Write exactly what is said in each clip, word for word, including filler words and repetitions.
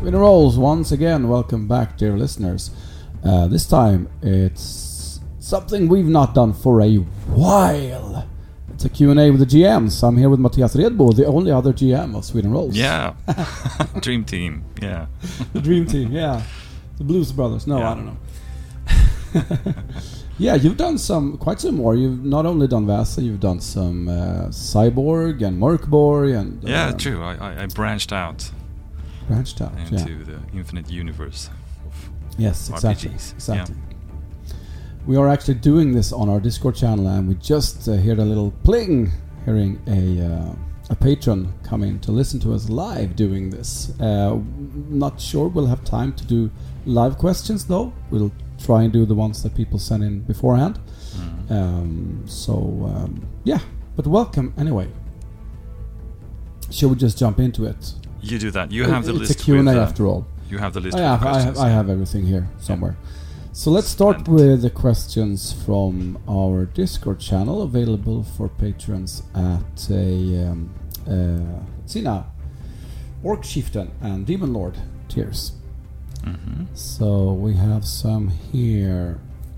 Sweden Rolls once again. Welcome back, dear listeners. Uh, this time it's something we've not done for a while. It's a Q and A with the G Ms. I'm here with Mattias Redbo, the only other G M of Sweden Rolls. Yeah. Dream team. Yeah. The dream team, yeah. The Blues Brothers. No, yeah. I don't know. Yeah, you've done some, quite some more. You've not only done Vasa, you've done some uh, Cyborg and Mörkborg and... Uh, yeah, true. I, I, I branched out. Branched out, into yeah. the infinite universe of yes, R P Gs. Exactly, exactly. Yeah. We are actually doing this on our Discord channel, and we just uh, heard a little pling, hearing a uh, a patron come in to listen to us live doing this. Uh, not sure we'll have time to do live questions, though. We'll try and do the ones that people send in beforehand. Mm. Um, so, um, yeah. But welcome anyway. Shall we just jump into it? You do that. You have the it's list. It's a Q and A with, uh, after all. You have the list. I have, of I have, I have everything here somewhere. Yeah. So let's start Splendid. with the questions from our Discord channel, available for patrons at a um, uh, Sina, Orc-Chieftain and Demon Lord tiers. Mm-hmm. So we have some here.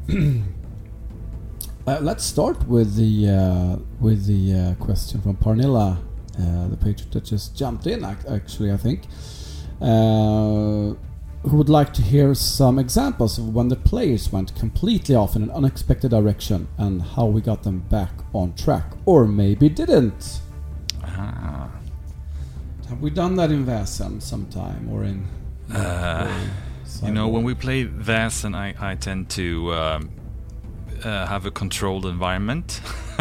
uh, let's start with the uh, with the uh, question from Parnilla. Uh, the patron that just jumped in, ac- actually, I think, uh, who would like to hear some examples of when the players went completely off in an unexpected direction and how we got them back on track, or maybe didn't. Ah. Have we done that in Vasen sometime, or in? Uh, or you know, when we play Vasen, I, I tend to um, uh, have a controlled environment.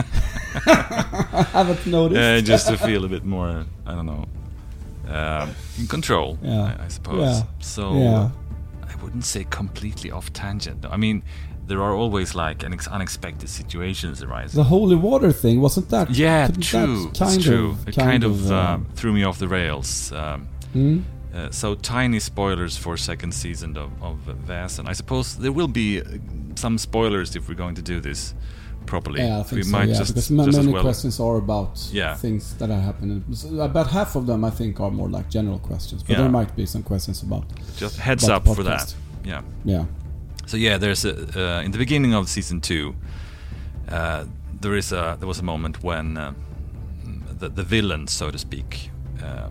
I haven't noticed. Uh, just to feel a bit more, I don't know, uh, in control, yeah. I, I suppose. Yeah. So yeah. I wouldn't say completely off tangent. I mean, there are always like an ex- unexpected situations arising. The holy water thing, wasn't that? Yeah, true. That kind it's true. Of, it kind, kind of, of uh, um, threw me off the rails. Um, mm? uh, so tiny spoilers for second season of, of Vasen. I suppose there will be uh, some spoilers if we're going to do this properly. Yeah, I think we so, might yeah, just, because just many as well. questions are about yeah. things that are happening. So about half of them, I think, are more like general questions, but yeah. there might be some questions about. Just heads about up for that. Yeah. Yeah. So yeah, there's a uh, in the beginning of season two, uh, there is a there was a moment when uh, the the villain, so to speak, uh,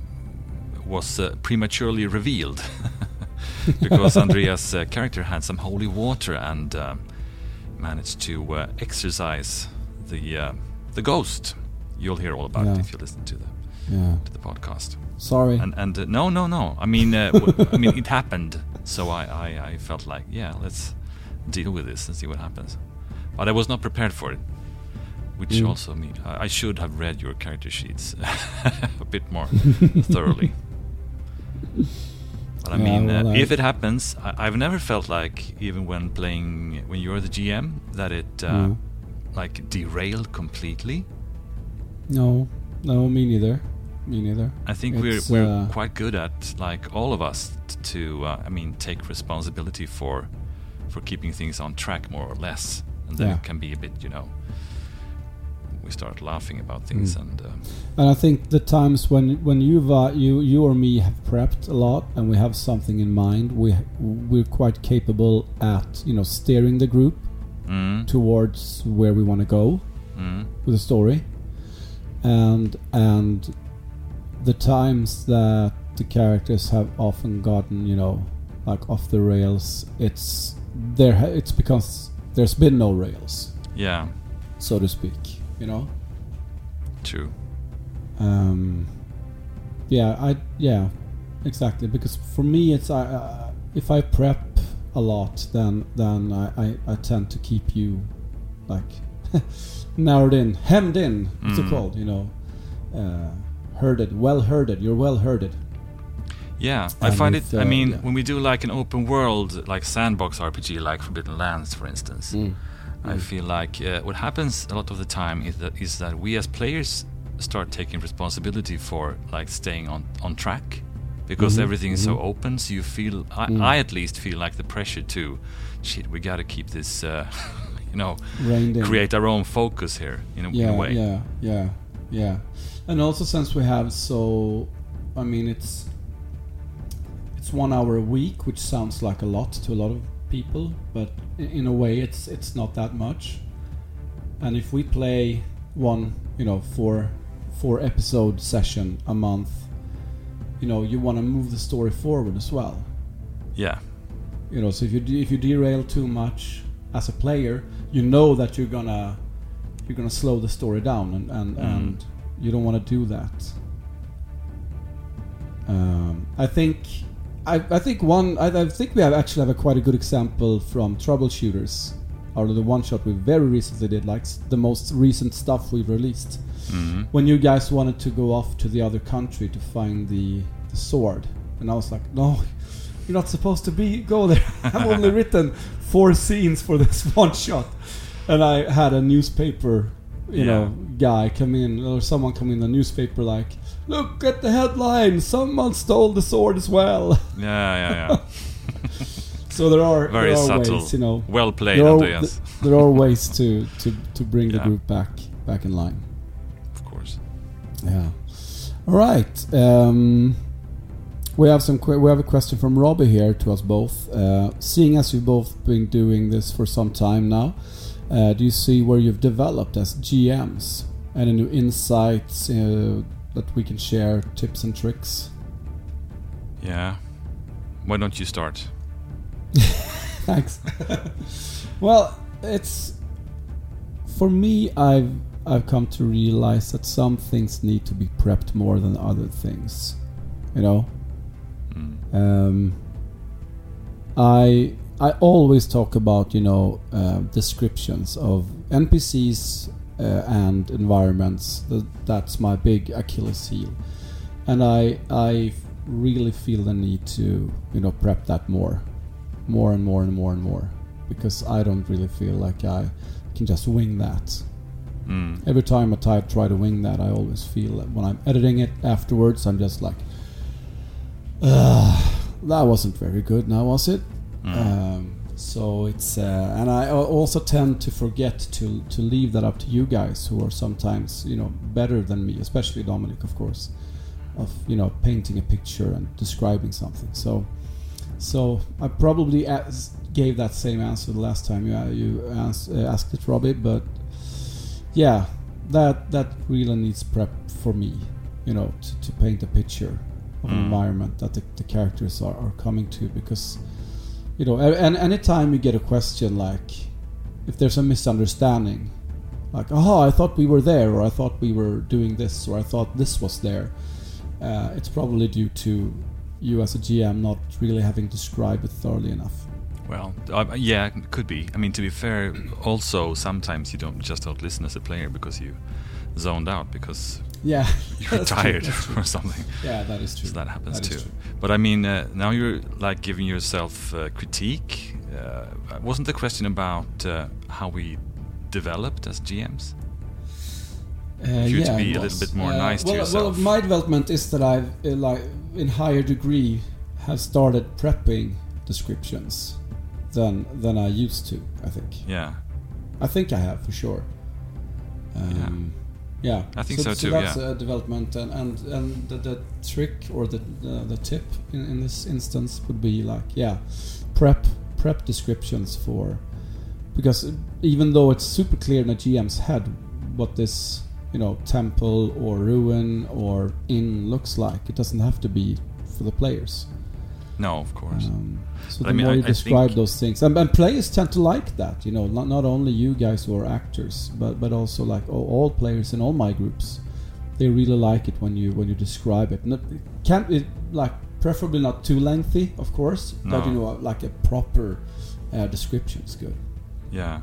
was uh, prematurely revealed because Andreas' uh, character had some holy water and. Uh, managed to uh, exercise the uh, the ghost. You'll hear all about yeah. it if you listen to the yeah. to the podcast. Sorry. And and uh, no no no. I mean uh, w- I mean it happened. So I, I, I felt like yeah let's deal with this and see what happens. But I was not prepared for it, which mm. also mean I, I should have read your character sheets a bit more thoroughly. But I yeah, mean, well, uh, I if it happens, I, I've never felt like, even when playing, when you're the G M, that it uh, mm. like derailed completely. No, no, me neither. Me neither. I think it's, we're we're uh, quite good at, like all of us, t- to uh, I mean, take responsibility for for keeping things on track more or less, and then yeah. it can be a bit, you know, we start laughing about things mm. and. Uh, And I think the times when when you've uh, you you or me have prepped a lot and we have something in mind, we we're quite capable at you know steering the group mm. towards where we want to go mm. with the story, and and the times that the characters have often gotten you know like off the rails, it's there. It's because there's been no rails. Yeah. So to speak, you know. True. Um, yeah, I yeah, exactly. Because for me, it's I uh, if I prep a lot, then then I, I, I tend to keep you like narrowed in, hemmed in. What's mm. it called? You know, uh, herded, well herded. You're well herded. Yeah, and I find if, it. uh, I mean, yeah. when we do like an open world, like sandbox R P G, like Forbidden Lands, for instance, mm. I mm. feel like uh, what happens a lot of the time is that is that we as players start taking responsibility for like staying on on track, because mm-hmm. everything is mm-hmm. so open. So you feel, I, mm. I at least feel like the pressure to, shit, we got to keep this, uh, you know, create our own focus here in a, yeah, in a way. Yeah, yeah, yeah. And also since we have so, I mean, it's it's one hour a week, which sounds like a lot to a lot of people, but in, in a way, it's it's not that much. And if we play one, you know, four four episode session a month, you know, you want to move the story forward as well. Yeah. You know, so if you de- if you derail too much as a player, you know that you're gonna you're gonna slow the story down, and and, mm. and you don't want to do that. Um, I think I, I think one I, I think we have actually have a quite a good example from Troubleshooters, out of the one shot we very recently did, like the most recent stuff we've released. Mm-hmm. When you guys wanted to go off to the other country to find the, the sword, and I was like, no, you're not supposed to be go there. I've only written four scenes for this one shot, and I had a newspaper, you yeah. know, guy come in, or someone come in the newspaper like, look at the headline, someone stole the sword as well. Yeah, yeah, yeah. So there are very there are subtle, ways, you know, well played, there are, Andreas. th- there are ways to, to, to bring yeah. the group back back in line. Of course. Yeah. All right. Um, we have some. Que- we have a question from Robbie here to us both. Uh, seeing as you've both been doing this for some time now, uh, do you see where you've developed as G Ms? Any new insights uh, that we can share, tips and tricks? Yeah. Why don't you start? Thanks. Well, it's for me. I've I've come to realize that some things need to be prepped more than other things. You know. Mm. Um. I I always talk about you know uh, descriptions of N P Cs uh, and environments. Th- that's my big Achilles heel, and I I really feel the need to you know prep that more. more and more and more and more, because I don't really feel like I can just wing that. Mm. Every time I t- try to wing that, I always feel that when I'm editing it afterwards, I'm just like, Ugh, that wasn't very good now, was it? Mm. Um, so it's uh, and I also tend to forget to to leave that up to you guys, who are sometimes you know better than me, especially Dominic, of course, of you know painting a picture and describing something. So So I probably as gave that same answer the last time you uh, you asked, uh, asked it, Robbie. But yeah, that that really needs prep for me, you know, to, to paint a picture of mm. an environment that the, the characters are, are coming to. Because you know, and anytime you get a question like, if there's a misunderstanding, like, oh, I thought we were there, or I thought we were doing this, or I thought this was there, uh, it's probably due to you as a G M not really having described it thoroughly enough. Well, uh, yeah, it could be. I mean, to be fair, also sometimes you don't just don't listen as a player because you zoned out because yeah, you're tired or something. Yeah, that is true. So that happens that too. But I mean, uh, now you're like giving yourself uh, critique. Uh, wasn't the question about uh, how we developed as G Ms? Uh, you yeah, to be a little bit more uh, nice well, to yourself. Well, my development is that I've uh, like in higher degree have started prepping descriptions than than I used to. I think. Yeah. I think I have for sure. Um, yeah. yeah. I think so, so too. So that's yeah. a development, and and and the, the trick or the the, the tip in, in this instance would be like yeah, prep prep descriptions for, because even though it's super clear in a G M's head what this you know temple or ruin or inn looks like, it doesn't have to be for the players. No, of course. Um, so but the I mean, more I, you I describe those things, and, and players tend to like that. You know, not not only you guys who are actors, but but also like all, all players in all my groups. They really like it when you when you describe it. Not, it can't it like preferably not too lengthy, of course, no. but you know, like a proper uh, description is good. Yeah.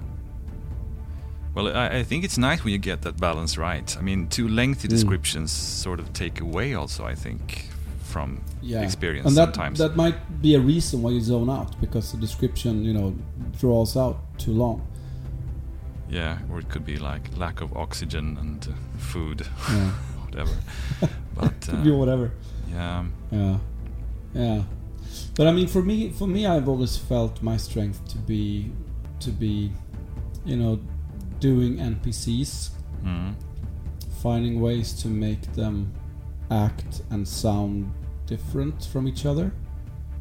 Well, I, I think it's nice when you get that balance right. I mean, too lengthy mm. descriptions sort of take away also, I think, from yeah. experience and that, sometimes. that might be a reason why you zone out, because the description, you know, draws out too long. Yeah, or it could be like lack of oxygen and uh, food, yeah. whatever. But could uh, be whatever. Yeah. Yeah. Yeah. But I mean, for me, for me, I've always felt my strength to be, to be, you know, doing N P Cs, mm. finding ways to make them act and sound different from each other.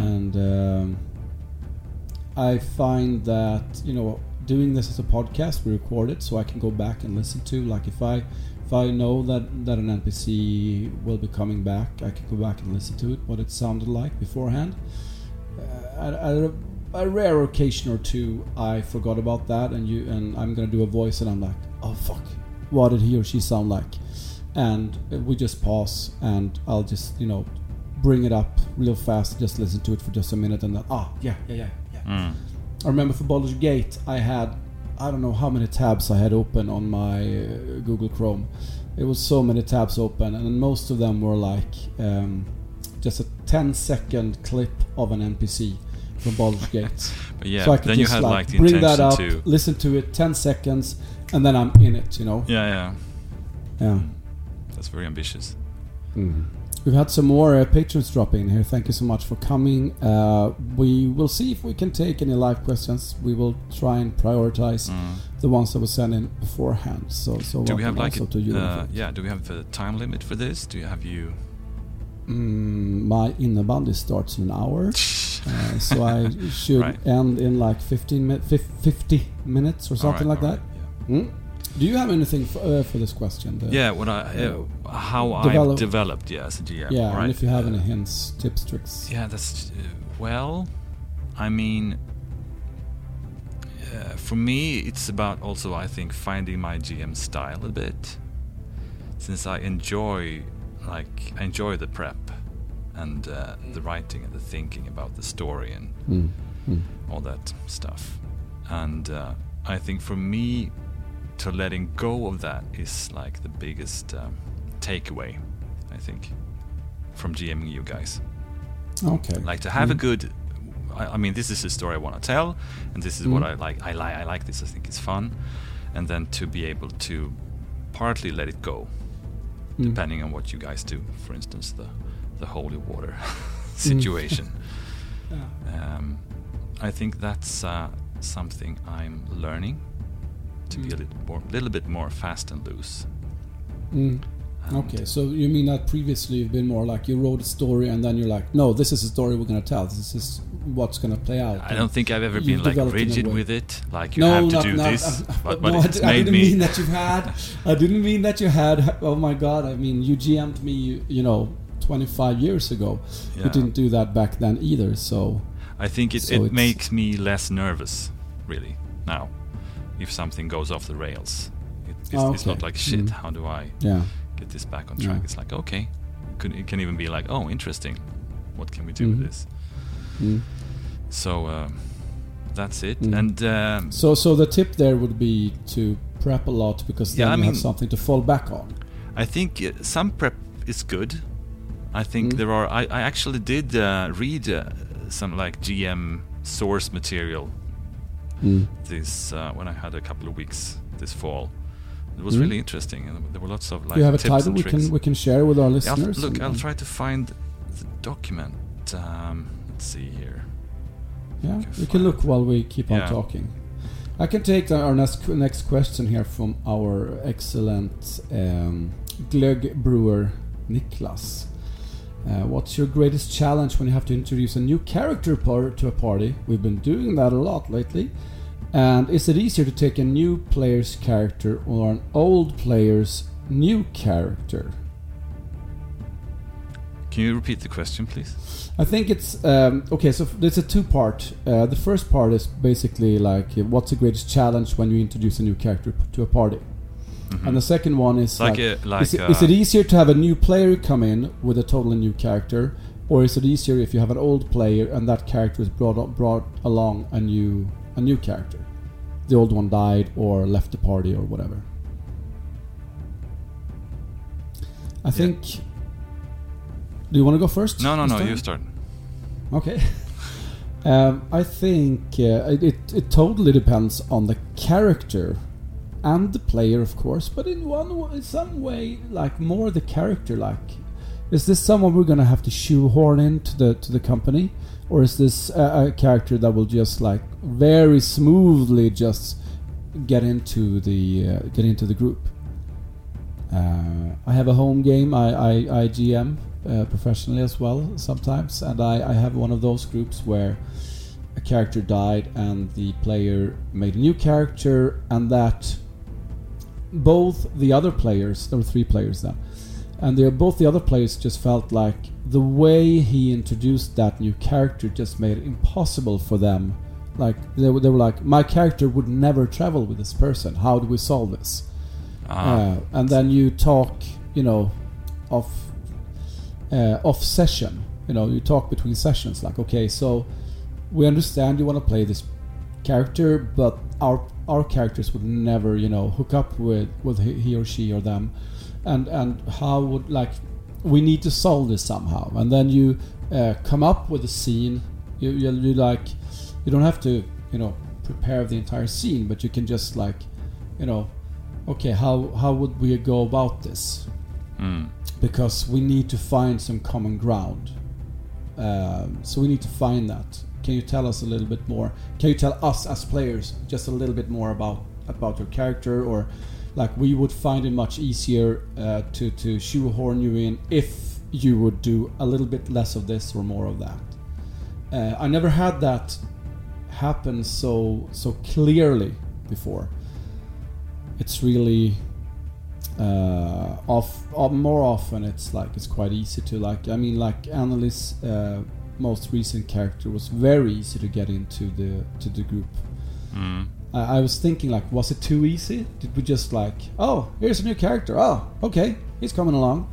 and um, I find that, you know, doing this as a podcast, we record it so I can go back and listen to. Like if I if I know that that an N P C will be coming back, I can go back and listen to it, what it sounded like beforehand. Uh, at, at a, a rare occasion or two, I forgot about that, and you and I'm gonna do a voice, and I'm like, oh fuck, what did he or she sound like? And we just pause, and I'll just, you know, bring it up real fast, just listen to it for just a minute, and then, ah, yeah, yeah, yeah, yeah. Mm. I remember for Baldur's Gate, I had, I don't know how many tabs I had open on my uh, Google Chrome. It was so many tabs open, and most of them were like um, just a ten second clip of an N P C from Baldur's Gate. But yeah, so I could then just you had like, like the bring that intention up, to listen to it, ten seconds, and then I'm in it, you know? Yeah, yeah. Yeah. That's very ambitious. Mm. We've had some more uh, patrons drop in here. Thank you so much for coming. Uh, we will see if we can take any live questions. We will try and prioritize Mm. the ones that were sent in beforehand. So, so Do we have like a, to you uh, yeah? Do we have a time limit for this? Do you have you? mm, my innebandy starts in an hour, uh, so I should Right. end in like fifteen mi- fif- fifty minutes or something Alright, like alright, that. Mm? Do you have anything for, uh, for this question? The, Yeah, what I uh, how Develop- I've developed, yeah, as a G M. Yeah, right? and if you have Uh, any hints, tips, tricks. Yeah, that's uh, well. I mean, uh, for me, it's about also I think finding my G M style a bit, since I enjoy like I enjoy the prep and uh, the writing and the thinking about the story and Mm. Mm. all that stuff. And uh, I think for me, to letting go of that is like the biggest um, takeaway, I think, from GMing you guys. Okay. Like to have Mm. a good, I, I mean, this is the story I want to tell, and this is Mm. what I like. I like. I like this. I think it's fun, and then to be able to partly let it go, Mm. depending on what you guys do. For instance, the the holy water situation. Yeah. Um, I think that's uh, something I'm learning to be a Mm. little more, little bit more fast and loose. Mm. And Okay, so you mean that previously you've been more like you wrote a story and then you're like, no, this is a story we're going to tell. This is what's going to play out. I don't think I've ever You've been like developed in a rigid way. with it. Like you no, have to not, do not, this, uh, but, but no, it's I, I made didn't me. mean that you had. I didn't mean that you had. Oh my God! I mean, you G M'd me, you know, twenty-five years ago. Yeah. You didn't do that back then either. So I think it, so it it's- makes me less nervous, really, now. If something goes off the rails, it, it's, Oh, it's not okay. like shit. Mm. How do I yeah, get this back on track? Yeah. It's like okay, it, could, it can even be like, oh, interesting. What can we do Mhm. with this? mm. So um, that's it. Mm. And um, so so the tip there would be to prep a lot because then Yeah, I you mean- have something to fall back on. I think uh, some prep is good. I think Mm. there are. I, I actually did uh, read uh, some like G M source material Mm. this uh, when I had a couple of weeks this fall. It was Mm. really interesting, and there were lots of like Do you have a tips title and we tricks. can we can share with our Yeah, listeners? I'll, look, and- I'll try to find the document. Um, let's see here. Yeah, can we can look find- while we keep on Yeah. talking. I can take the, our next next question here from our excellent um, glögg brewer Niklas. Uh, what's your greatest challenge when you have to introduce a new character par- to a party? We've been doing that a lot lately. And is it easier to take a new player's character or an old player's new character? Can you repeat the question, please? I think it's um, okay. So f- there's a two-part. Uh, the first part is basically like, uh, what's the greatest challenge when you introduce a new character p- to a party, Mhm. and the second one is like like, a, like is, it, uh, is it easier to have a new player come in with a totally new character, or is it easier if you have an old player and that character is brought up, brought along a new a new character, the old one died or left the party or whatever? I think. Do you want to go first? No, no, no. Mr. You start. Okay. um, I think uh, it, it it totally depends on the character and the player, of course. But in one, w- in some way, like more the character. Like, is this someone we're gonna have to shoehorn into the to the company, or is this a, a character that will just like very smoothly just get into the uh, get into the group? Uh, I have a home game. I I, I G M. uh, professionally as well sometimes, and I, I have one of those groups where a character died and the player made a new character, and that both the other players, there were three players then, and they, both the other players just felt like the way he introduced that new character just made it impossible for them. Like they were, they were like, my character would never travel with this person. How do we solve this? Ah. Uh, and then you talk, you know, off uh, off session. You know, you talk between sessions. Like, okay, so we understand you want to play this character, but our our characters would never, you know, hook up with with he or she or them. And and how would, like, we need to solve this somehow. And then you uh, come up with a scene. You, you you like, you don't have to, you know, prepare the entire scene, but you can just like, you know, okay, how how would we go about this? Mm. Because we need to find some common ground. Um, so we need to find that. Can you tell us a little bit more? Can you tell us as players just a little bit more about about your character? Or like, we would find it much easier uh, to to shoehorn you in if you would do a little bit less of this or more of that. Uh, I never had that happen so so clearly before. It's really uh, off, off more often. It's like it's quite easy to like. I mean, like Annalise, uh, most recent character was very easy to get into the to the group. Mm. I, I was thinking, like, was it too easy? Did we just like, oh, here's a new character. Oh, okay, he's coming along.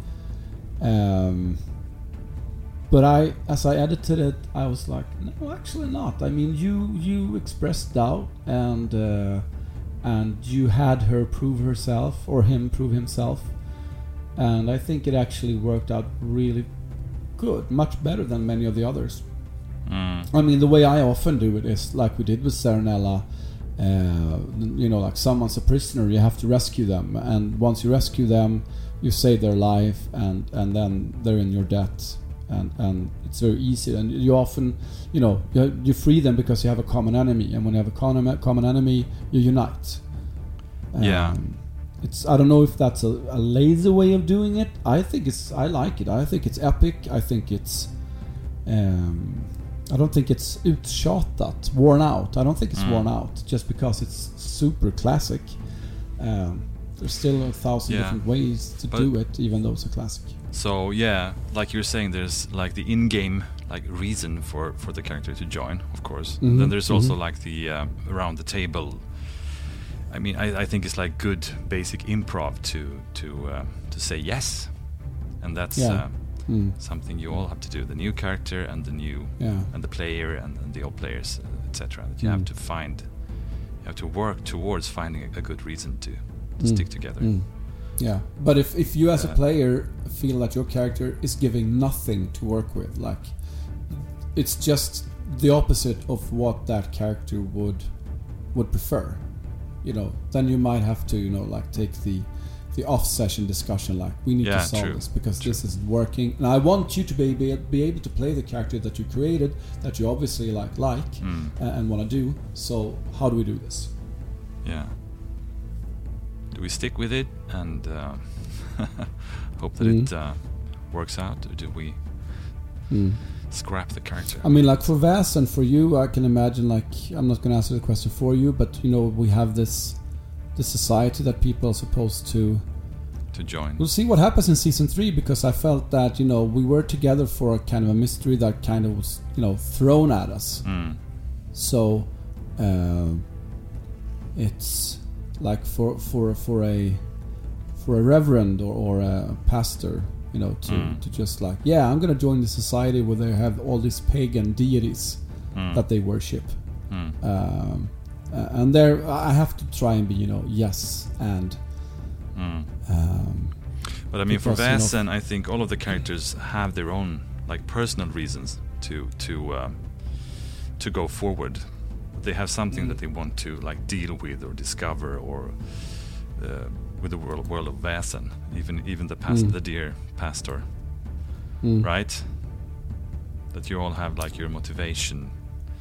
Um, but I, as I edited it, I was like, no, actually not. I mean, you you expressed doubt, and uh, and you had her prove herself, or him prove himself, and I think it actually worked out really good, much better than many of the others. Mm. I mean, the way I often do it is like we did with Serenella. Uh, you know, like, someone's a prisoner, you have to rescue them, and once you rescue them, you save their life, and and then they're in your debt. And, and it's very easy, and you often, you know, you, you free them because you have a common enemy, and when you have a common common enemy, you unite. Um, Yeah. It's, I don't know if that's a, a lazy way of doing it. I think it's, I like it. I think it's epic. I think it's, um, I don't think it's uttjatat, worn out. I don't think it's Mm. worn out just because it's super classic. Um, there's still a thousand Yeah. different ways to But- do it, even though it's a classic. So yeah, like you're saying, there's like the in-game like reason for, for the character to join, of course. Mhm, Then there's also mhm. like the uh, around the table. I mean, I, I think it's like good basic improv to to uh, to say yes, and that's Yeah. uh, Mm. something you all have to do. The new character and the new Yeah. and the player and, and the old players, et cetera. That you Mm. have to find, you have to work towards finding a, a good reason to, to Mm. stick together. Mm. Yeah, but if, if you as a Uh, player feel that your character is giving nothing to work with, like, it's just the opposite of what that character would would prefer, you know, then you might have to, you know, like, take the the off session discussion, like, we need Yeah, to solve true, this because true. this isn't working, and I want you to be be, be able to play the character that you created, that you obviously like like Mm. uh, and want to do. So how do we do this? Yeah. Do we stick with it and uh, hope that Mm. it uh, works out, or do we Mm. scrap the character? I mean, like, for Vas and for you, I can imagine, like, I'm not going to answer the question for you, but, you know, we have this this society that people are supposed to. to join. We'll see what happens in season three, because I felt that, you know, we were together for a kind of a mystery that kind of was, you know, thrown at us. Mm. So uh, it's like for for for a for a reverend or, or a pastor, you know, to, Mm. to just like, yeah, I'm going to join the society where they have all these pagan deities Mm. that they worship. Mm. Um, uh, and there, I have to try and be, you know, yes and. Mm. Um, But I mean, for because, you know, Vaesen, I think all of the characters have their own like personal reasons to to um, to go forward. They have something Mm. that they want to like deal with or discover, or uh, with the world world of Vaesen. Even even the past, Mm. the dear pastor, mm, right? That you all have like your motivation.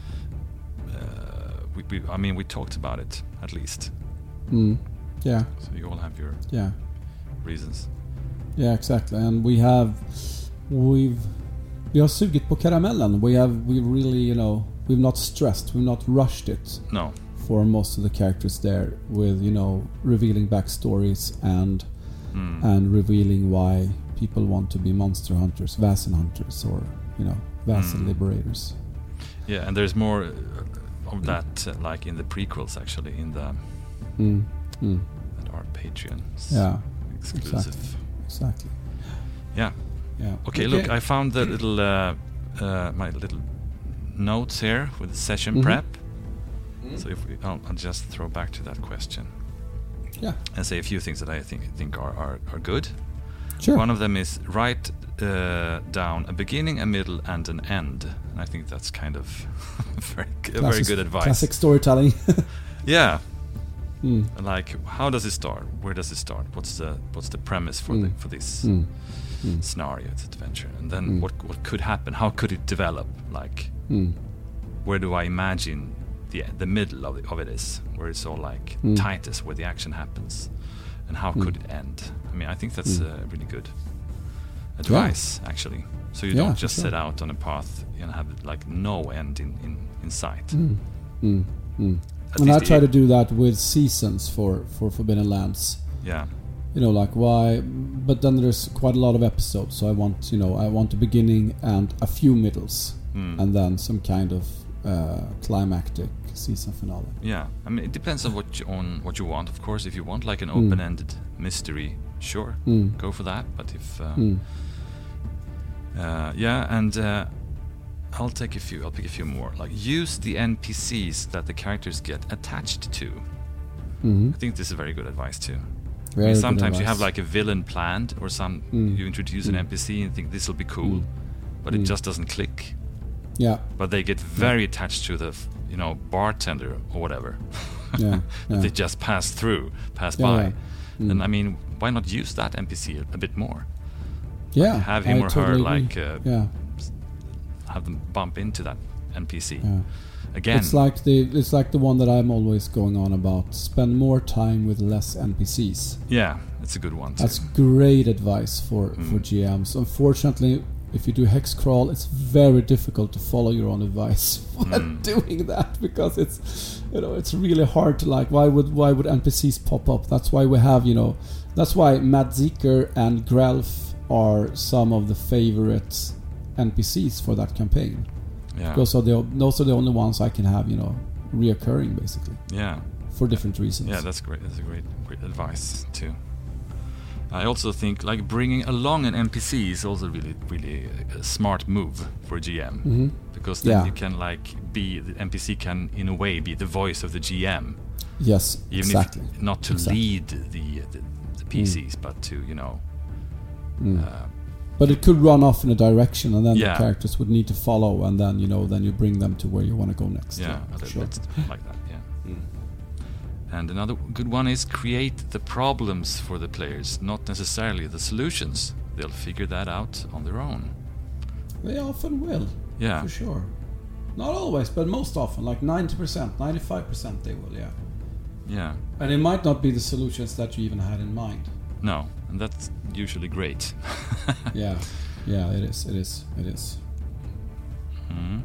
Uh, we, we, I mean, we talked about it at least. mm, yeah, So you all have your yeah. reasons. Yeah, exactly. And we have we've we har sugit på karamellen. We have we really you know we've not stressed, we've not rushed it. No. For most of the characters there, with you know revealing backstories and mm. and revealing why people want to be monster hunters, Vaesen hunters, or you know Vaesen mm. liberators. Yeah, and there's more of that, uh, like in the prequels, actually, in the mm. Mm. that are Patreons. Yeah, exclusive. Exactly. exactly. Yeah. Yeah. Okay, okay, look, I found the little uh, uh, my little notes here with the session mm-hmm. prep. Mm-hmm. So if we, I'll, I'll just throw back to that question. Yeah. And say a few things that I think think are are, are good. Sure. One of them is write uh, down a beginning, a middle, and an end. And I think that's kind of very good, very good advice. Classic storytelling. Yeah. Mm. Like, how does it start? Where does it start? What's the what's the premise for mm. the for this mm. Mm. scenario, it's adventure? And then mm. what what could happen? How could it develop? Like, mm. where do I imagine the the middle of it, of it is, where it's all like mm. tightest, where the action happens, and how mm. could it end? I mean, I think that's mm. uh, really good advice, yeah. actually. So you yeah, don't just sure. set out on a path and have like no end in in, in sight. Mm. Mm. Mm. And I try to do that with seasons for for Forbidden Lands. Yeah. You know, like why? But then there's quite a lot of episodes, so I want, you know, I want a beginning and a few middles, mm. and then some kind of uh, climactic season finale. Yeah, I mean, it depends on what you, on what you want, of course. If you want like an mm. open-ended mystery, sure, mm. go for that. But if, uh, mm. uh, yeah, and uh, I'll take a few. I'll pick a few more. Like, use the N P Cs that the characters get attached to. Mm-hmm. I think this is very good advice too. Very I mean, sometimes you have like a villain planned, or some mm. you introduce mm. an N P C and think this will be cool, mm. but mm. it just doesn't click. Yeah. But they get very yeah. attached to the, you know, bartender or whatever. yeah. yeah. They just pass through, pass yeah, by. Yeah. Mm. And I mean, why not use that N P C a, a bit more? Yeah. Like have him I or totally her agree. like uh, yeah. have them bump into that N P C. Yeah. Again, it's like the it's like the one that I'm always going on about. Spend more time with less N P Cs. Yeah, it's a good one too. That's great advice for, mm. for G Ms. Unfortunately, if you do hex crawl, it's very difficult to follow your own advice when mm. doing that, because it's, you know, it's really hard to like. Why would why would N P Cs pop up? That's why we have, you know, that's why Matt Zeker and Grelf are some of the favorite N P Cs for that campaign. Yeah. Because of the, those are the only ones I can have, you know, reoccurring basically. Yeah. For different reasons. Yeah, that's great. That's a great, great advice too. I also think like bringing along an N P C is also really, really a smart move for a G M, mm-hmm. because then yeah. you can like be the N P C can in a way be the voice of the G M. Yes, even exactly. If not to exactly. lead the the, the P Cs, mm. but to you know. Mm. Uh, But it could run off in a direction, and then yeah. the characters would need to follow, and then you know, then you bring them to where you want to go next. Yeah, a little sure. bit like that. Yeah. Mm. And another good one is create the problems for the players, not necessarily the solutions. They'll figure that out on their own. They often will. Yeah, for sure. Not always, but most often, like ninety percent, ninety-five percent, they will. Yeah. Yeah. And it might not be the solutions that you even had in mind. No, and that's usually great. yeah, yeah, it is, it is, it is. Mm.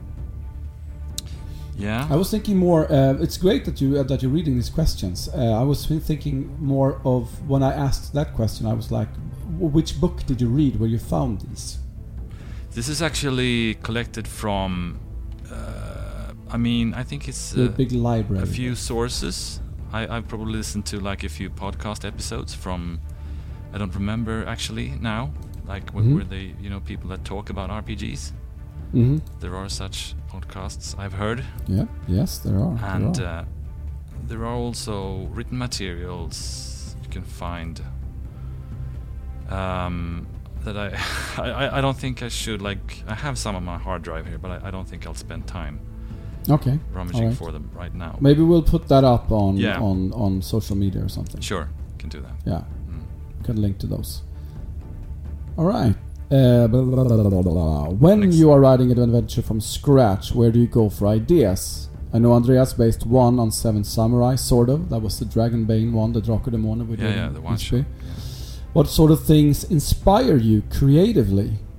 Yeah. I was thinking more. Uh, it's great that you uh, that you're reading these questions. Uh, I was thinking more of when I asked that question. I was like, w- which book did you read where you found these? This is actually collected from. Uh, I mean, I think it's a uh, big library. A few sources. I, I've probably listened to like a few podcast episodes from, I don't remember actually now, like wh- mm-hmm. where they, you know, people that talk about R P Gs. Mm-hmm. There are such podcasts I've heard. Yeah, yes, there are. And there are, uh, there are also written materials you can find um, that I, I, I don't think I should, like, I have some on my hard drive here, but I, I don't think I'll spend time Okay. rummaging right. for them right now. Maybe we'll put that up on yeah. on, on social media or something. Sure, can do that. Yeah, mm. can link to those. All right. Uh, blah, blah, blah, blah, blah, blah. When Next. you are writing an adventure from scratch, where do you go for ideas? I know Andreas based one on Seven Samurai, sort of. That was the Dragonbane one, the Dracodemona we yeah, did. Yeah, the one shot. Yeah. What sort of things inspire you creatively?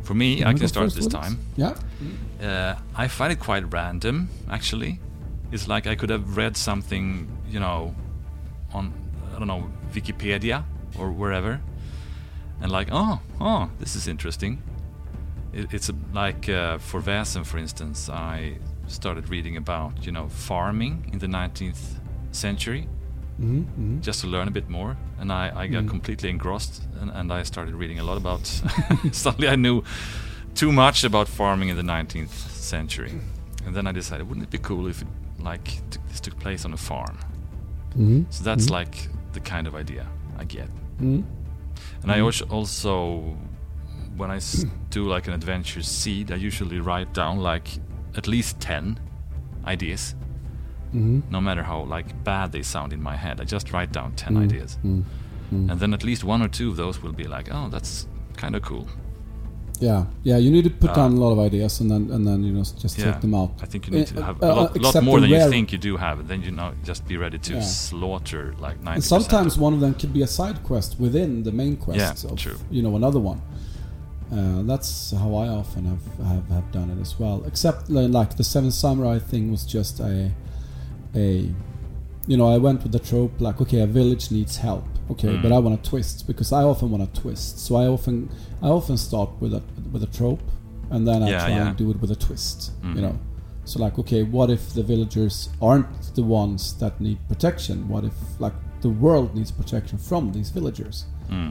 For me, You I wanna can go start first this with time. Yeah. Uh, I find it quite random, actually. It's like I could have read something, you know, on, I don't know, Wikipedia or wherever, and like, oh, oh, this is interesting. It, it's a, like uh, for Väsen, for instance, I started reading about, you know, farming in the nineteenth century, Mm-hmm, mm-hmm. just to learn a bit more, and I, I got Mm. completely engrossed, and, and I started reading a lot about. Suddenly, I knew too much about farming in the nineteenth century, and then I decided, wouldn't it be cool if it, like t- this took place on a farm? Mm-hmm. So that's Mhm. like the kind of idea I get. Mm-hmm. And I Mhm. als- also, when I s- do like an adventure seed, I usually write down like at least ten ideas, Mm-hmm. no matter how like bad they sound in my head. I just write down ten Mm. ideas, Mm. Mm. and then at least one or two of those will be like, oh, that's kind of cool. Yeah, yeah. You need to put Uh, down a lot of ideas, and then and then you know just Yeah, take them out. I think you need to Uh, have uh, a lot, lot except more the than you rare- think you do have. Then you know, just be ready to Yeah. slaughter like ninety. And sometimes one of them could be a side quest within the main quest Yeah, of true. you know another one. Uh, that's how I often have, have have done it as well. Except li- like the Seven Samurai thing was just a a you know I went with the trope like okay a village needs help okay Mm. but I want a twist because I often want a twist so I often I often start with a with a trope and then I Yeah, try yeah. and do it with a twist Mhm. you know so like okay what if the villagers aren't the ones that need protection what if like the world needs protection from these villagers Mm.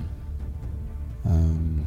um,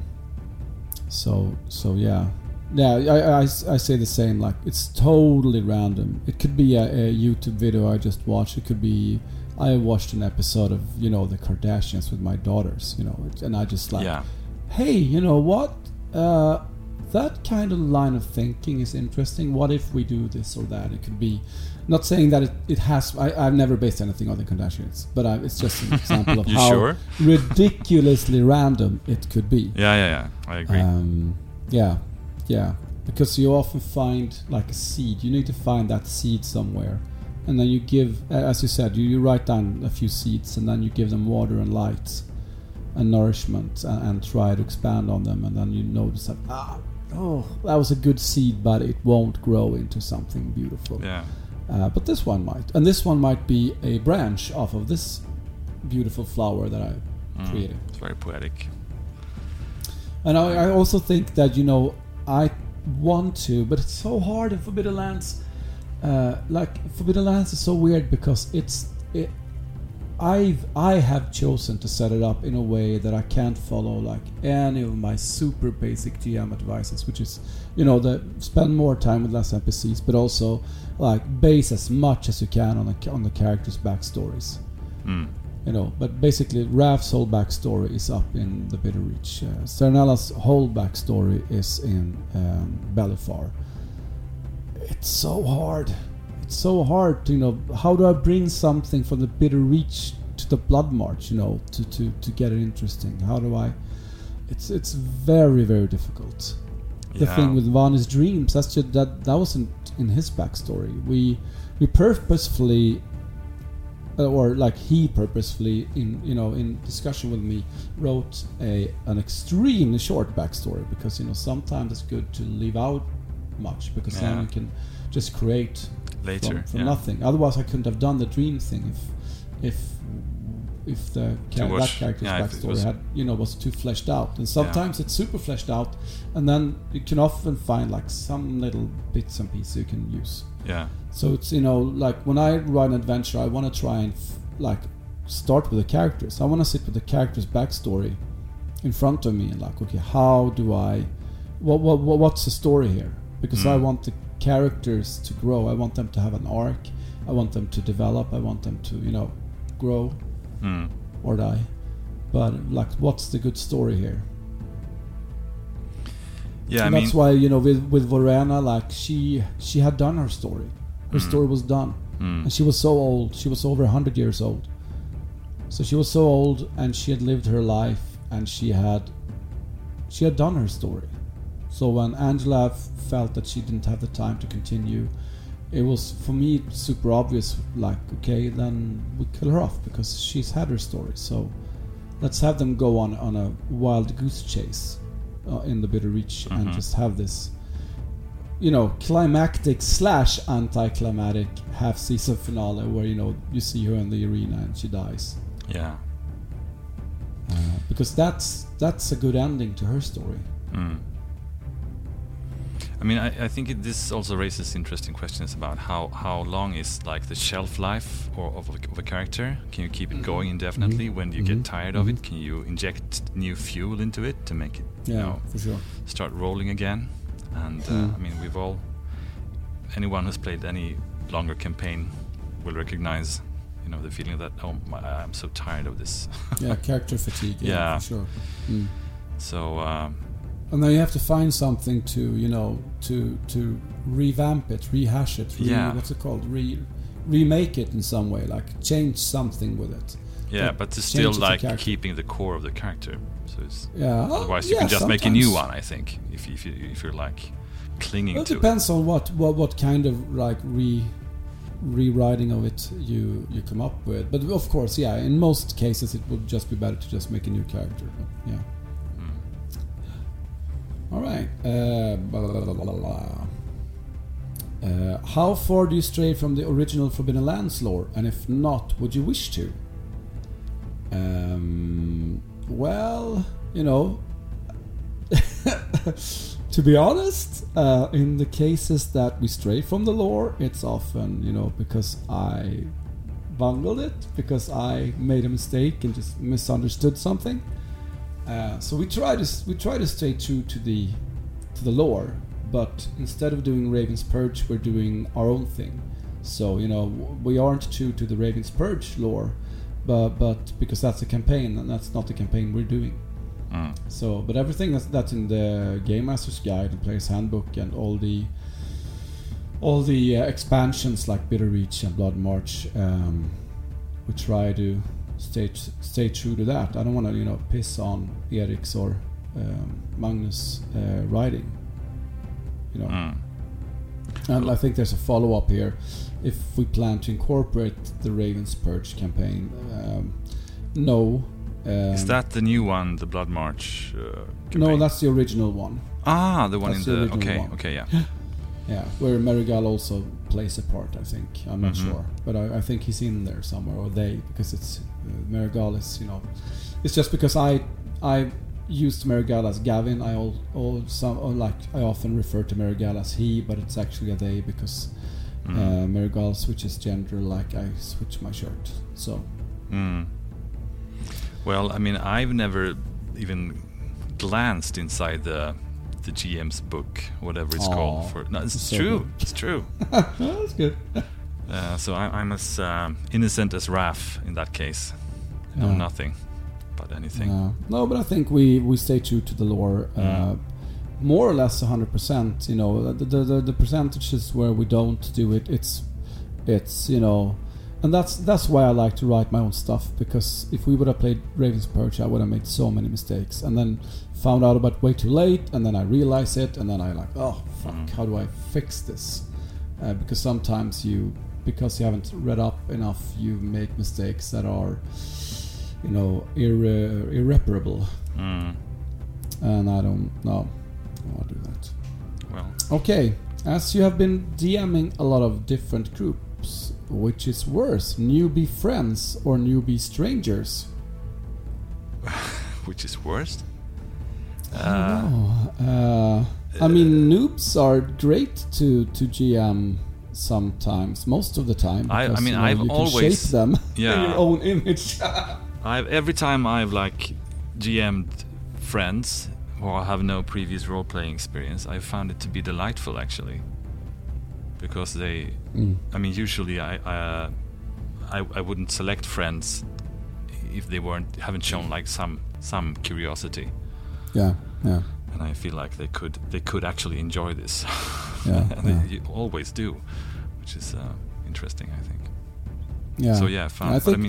so so yeah yeah I, I, I say the same like it's totally random it could be a, a YouTube video I just watched it could be I watched an episode of you know the Kardashians with my daughters you know and I just like Yeah. hey you know what uh, that kind of line of thinking is interesting what if we do this or that it could be not saying that it, it has I, I've never based anything on the Kardashians but I, it's just an example of You how sure? ridiculously random it could be Yeah, yeah, yeah. I agree. um, yeah, yeah. Because you often find like a seed. You need to find that seed somewhere, and then you give, uh, as you said, you, you write down a few seeds, and then you give them water and light, and nourishment, and, and try to expand on them, and then you notice that ah, oh, that was a good seed, but it won't grow into something beautiful. yeah. Uh, but this one might, and this one might be a branch off of this beautiful flower that I Mm. created. It's very poetic. And I, I also think that you know I want to, but it's so hard in Forbidden Lands. Uh, like Forbidden Lands is so weird because it's it. I've I have chosen to set it up in a way that I can't follow like any of my super basic G M advices, which is you know the spend more time with less N P Cs, but also like base as much as you can on the on the characters' backstories. Mm. You know, but basically Raf's whole backstory is up in the Bitter Reach. Uh, Cernella's whole backstory is in um, Belifar. It's so hard. It's so hard to, you know, how do I bring something from the Bitter Reach to the Blood March, you know, to, to, to get it interesting? How do I... It's it's very, very difficult. The Yeah. thing with Vani's dreams, that's just, that, that wasn't in his backstory. We, we purposefully... or like he purposefully in you know in discussion with me wrote a an extremely short backstory because you know sometimes it's good to leave out much because Yeah. then you can just create Later. from, from yeah. nothing. Otherwise I couldn't have done the dream thing if if if the Too char- that much- character's yeah, if it backstory was- had you know was too fleshed out. And sometimes it's super fleshed out and then you can often find like some little bits and pieces you can use. Yeah. So it's you know like when I write an adventure, I want to try and f- like start with the characters. I want to sit with the character's backstory in front of me and like, okay, how do I, what what, what what's the story here? Because Mm. I want the characters to grow. I want them to have an arc. I want them to develop. I want them to you know grow Mm. or die. But like, what's the good story here? Yeah, I And mean, that's why you know with with Vorana, like she she had done her story. Her Mm. story was done. mm, And she was so old. She was over one hundred years old. So she was so old and she had lived her life and she had she had done her story. So when Angela f- felt that she didn't have the time to continue, it was for me super obvious like okay, then we kill her off because she's had her story. So let's have them go on on a wild goose chase uh, in the Bitter Reach, Mhm. and just have this, you know, climactic slash anticlimactic half season finale where, you know, you see her in the arena and she dies. Yeah. Uh, because that's that's a good ending to her story. Mm. I mean, I, I think it, this also raises interesting questions about how, how long is like the shelf life or of, a, of a character. Can you keep it going indefinitely? Mhm. When do you Mhm. get tired of Mhm. it? Can you inject new fuel into it to make it, you Yeah, know, for sure. start rolling again? And uh, Mm. I mean, we've all, anyone who's played any longer campaign will recognize, you know, the feeling that, oh, my, I'm so tired of this. Yeah, character fatigue. Yeah, Yeah. for sure. Mm. So. Um, And then you have to find something to, you know, to to revamp it, rehash it, re, Yeah. what's it called, re, remake it in some way, like change something with it. Yeah, Like, but to change still it to like character. keeping the core of the character. So it's Yeah. otherwise you yeah, can just make a new sometimes. one. I think if if you if you're like clinging Well, it to depends on what, what what kind of like re rewriting of it you you come up with. But of course, yeah, in most cases it would just be better to just make a new character. But yeah. it. Mm. All right. Uh, blah, blah, blah, blah, blah. Uh, how far do you stray from the original Forbidden Lands lore, and if not, would you wish to? Um, well, you know, to be honest, uh, in the cases that we stray from the lore, it's often, you know, because I bungled it, because I made a mistake and just misunderstood something. Uh, so we try to we try to stay true to the to the lore, but instead of doing Raven's Purge, we're doing our own thing. So, you know, we aren't true to the Raven's Purge lore, but but because that's a campaign and that's not the campaign we're doing. Mm. So, but everything that's, that's in the Game Master's Guide and Player's Handbook and all the all the uh, expansions like Bitter Reach and Blood March, um, we try to stay stay true to that. I don't want to, you know, piss on Eric's or um, Magnus' uh, writing, you know. Mm. And I think there's a follow up here. If we plan to incorporate the Raven's Purge campaign, um, no. Um, Is that the new one, the Blood March? Uh, no? campaign? That's the original one. ah the one that's in the the, original okay one. okay yeah. Yeah, where Marigal also plays a part. I think I'm not Mhm. sure, but I, I think he's in there somewhere, or they, because it's uh, Marigal is, you know, it's just because I I used Marigal as Gavin. I all, all some or like I often refer to Marigal as he, but it's actually a they because Mm. uh, Marigal switches gender like I switch my shirt. So Mm. Well, I mean, I've never even glanced inside the the G M's book, whatever it's Aw, called. For no, it's so true. good. It's true. oh, that's good. Uh, so I, I'm as um, innocent as Raph in that case. I know Yeah. nothing about anything. Uh, no, but I think we, we stay true to the lore, uh, Mm. more or less one hundred percent. You know, the, the the the percentages where we don't do it, it's it's you know, and that's that's why I like to write my own stuff, because if we would have played Raven's Purge, I would have made so many mistakes, and then found out about it way too late, and then I realize it, and then I like, oh fuck, Mm. how do I fix this? Uh, because sometimes you, because you haven't read up enough, you make mistakes that are, you know, irre- irreparable, Mm. and I don't know. I don't want to do that. Well, Okay, as you have been DMing a lot of different groups, which is worse, newbie friends or newbie strangers? which is worst? I don't know. Uh, I mean, noobs are great to to G M sometimes, most of the time. I- I because, mean, you know, I've you can always- shape them in yeah. your own image. I've every time I've like G M'd friends who have no previous role playing experience, I've found it to be delightful actually, because they. Mm. I mean, usually I, uh, I I wouldn't select friends if they weren't haven't shown like some some curiosity, Yeah, yeah, and I feel like they could they could actually enjoy this, Yeah, and yeah. they always do, which is uh, interesting, I think. yeah. So yeah, fun. I but I think- mean,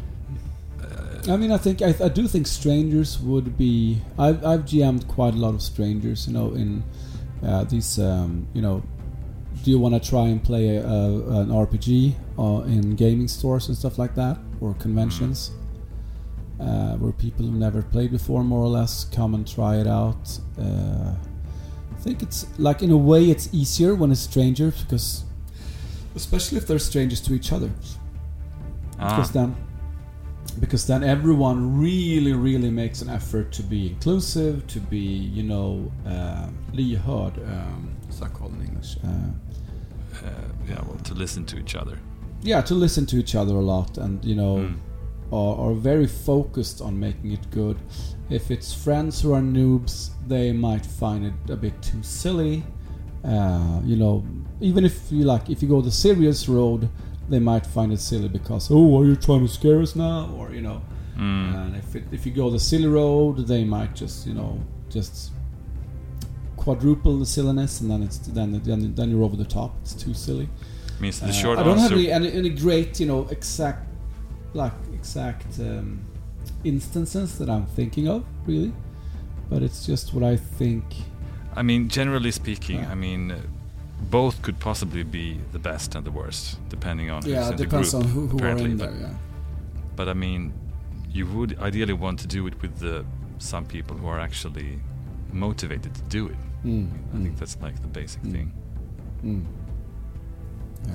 I mean, I think I, I do think strangers would be. I've I've G M'd quite a lot of strangers, you know, in uh, these, um, you know. Do you want to try and play a, a, an R P G uh, in gaming stores and stuff like that, or conventions? uh, where people who never played before, more or less, come and try it out. Uh, I think it's like, in a way, it's easier when it's strangers, because especially if they're strangers to each other, Ah. because then because then everyone really really makes an effort to be inclusive, to be, you know, uh, lyhörd. Um, what's that called in English? Uh, Uh, yeah, well, to listen to each other. yeah, to listen to each other a lot, and, you know, Mm. are, are very focused on making it good. If it's friends who are noobs, they might find it a bit too silly. Uh, you know, even if you like, if you go the serious road, they might find it silly because, oh, are you trying to scare us now? Or, you know, Mm. and if it, if you go the silly road, they might just, you know, just quadruple the silliness, and then it's then then, then you're over the top. It's too silly. Means the Uh, short I don't answer. have any, any any great, you know, exact like exact um, instances that I'm thinking of, really, but it's just what I think. I mean, generally speaking, Yeah. I mean, uh, both could possibly be the best and the worst, depending on who's Yeah, in it the depends group. on who, who are apparently, in but, there. Yeah. but I mean, you would ideally want to do it with the some people who are actually motivated to do it. Mm, I mm, think that's like the basic Mm. thing. mm. Yeah.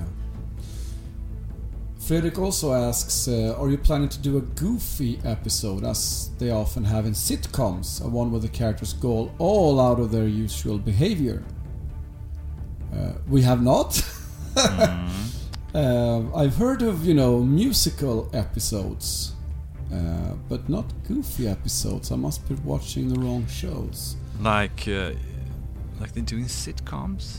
Fredrik also asks, uh, are you planning to do a goofy episode, as they often have in sitcoms, a one where the characters go all out of their usual behavior? Uh, we have not. Mm. Uh, I've heard of, you know, musical episodes, uh, but not goofy episodes. I must be watching the wrong shows. Like, uh, like they do in sitcoms.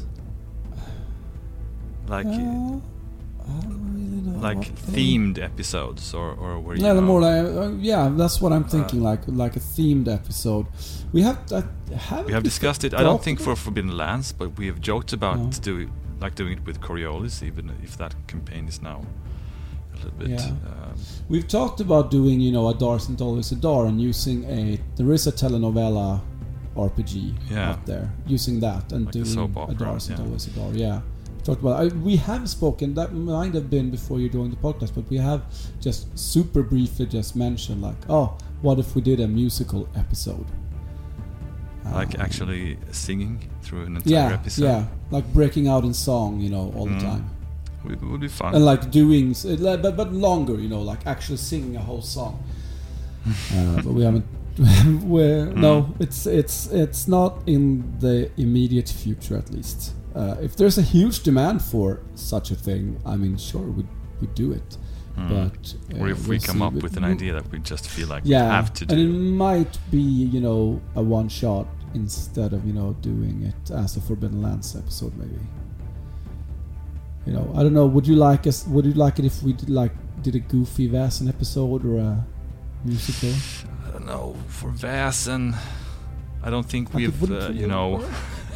Like, Uh, I don't really know. like what they- themed episodes, or or where you Yeah, the know, more like, uh, yeah, that's what I'm thinking. like, like a themed episode. We have, uh, have we have discussed it. I don't think for Forbidden Lands, but we have joked about No. do it, like doing it with Coriolis, even if that campaign is now a little bit. Yeah. Um, We've talked about doing, you know, a Dars and Dollars a Dar, and using a there is a telenovela R P G Yeah. out there, using that and Like a doing soap a opera, Dars and yeah. Dollars a Dar. Yeah, we talked about. I, we have spoken. That might have been before you joined the podcast, but we have just super briefly just mentioned, like, oh, what if we did a musical episode? like Um, actually singing through an entire yeah, episode. yeah, like breaking out in song, you know, all Mm. the time. It would be fun. And like doing, s- uh, like, but but longer, you know, like actually singing a whole song. uh, but we haven't. We're, Mm. No, it's it's it's not in the immediate future, at least. Uh, if there's a huge demand for such a thing, I mean, sure, we we do it. Mm. But uh, or if we we'll come see. up But with an we- idea that we just feel like yeah, we have to and it do. might be, you know, a one shot instead of, you know, doing it as a Forbidden Lands episode, maybe. You know, I don't know. Would you like us? Would you like it if we did like did a Goofy Vasen episode or a musical? I don't know. For Vasen, I don't think Like it we've, wouldn't uh, really you know, work?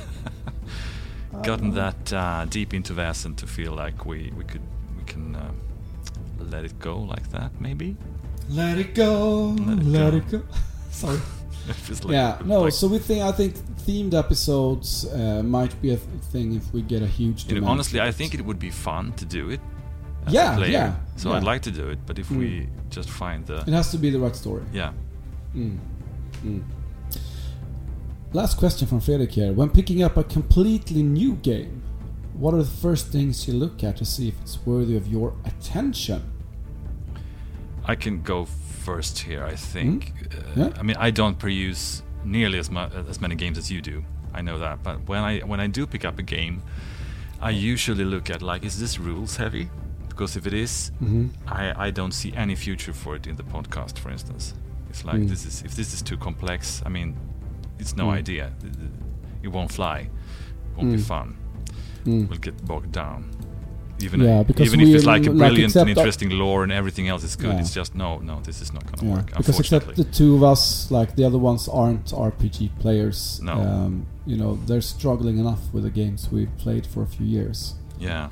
I gotten don't know. that uh, deep into Vasen to feel like we we could we can uh, let it go like that. Maybe. Let it go. Let it Let go. it go. Sorry. If it's like- Yeah. No. like- So we think. I think themed episodes uh, might be a th- thing if we get a huge. You know, demand honestly, for I it. think it would be fun to do it as Yeah, a player. yeah, So yeah. I'd like to do it, but if Mm. we just find the It has to be the right story. yeah. Mm. Mm. Last question from Fredrik here. When picking up a completely new game, what are the first things you look at to see if it's worthy of your attention? I can go first here. I think. Uh, Yeah. I mean, I don't peruse nearly as much as many games as you do. I know that, but when I when I do pick up a game, I usually look at like, is this rules heavy? Because if it is, Mm-hmm. I, I don't see any future for it in the podcast, for instance. It's like Mm. this is if this is too complex. I mean, it's no Mm. idea. It, it won't fly. It won't be Mm. fun. Mm. We'll get bogged down. Even Yeah, if, because even if we it's like a like brilliant accept and that- interesting lore and everything else is good, Yeah. it's just no, no, this is not going to Yeah, work. because except Unfortunately, the two of us, like the other ones aren't R P G players. No. Um, you know, they're struggling enough with the games we've played for a few years. yeah,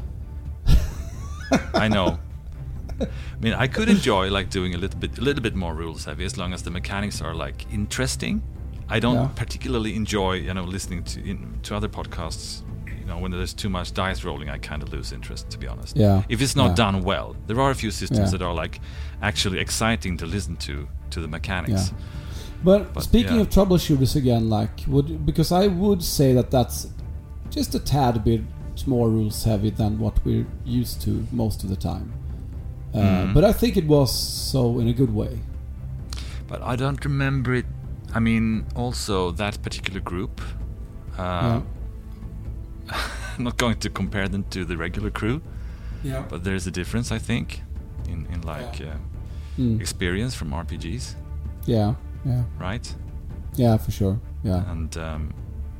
I know. I mean, I could enjoy like doing a little bit, a little bit more rules heavy, as long as the mechanics are like interesting. I don't Yeah. particularly enjoy, you know, listening to in, to other podcasts, you know, when there's too much dice rolling, I kind of lose interest, to be honest. Yeah. If it's not yeah. done well, there are a few systems Yeah. that are like actually exciting to listen to to the mechanics. Yeah. But, But, speaking yeah. of troubleshooters again, like would because I would say that that's just a tad bit more rules heavy than what we're used to most of the time. Uh, Mm. But I think it was so in a good way. But I don't remember it. I mean, also that particular group. Uh, Yeah. I'm not going to compare them to the regular crew, Yeah. but there's a difference, I think, in in like Yeah. uh, Mm. experience from R P Gs, Yeah. Yeah. right? Yeah, for sure. Yeah. And um,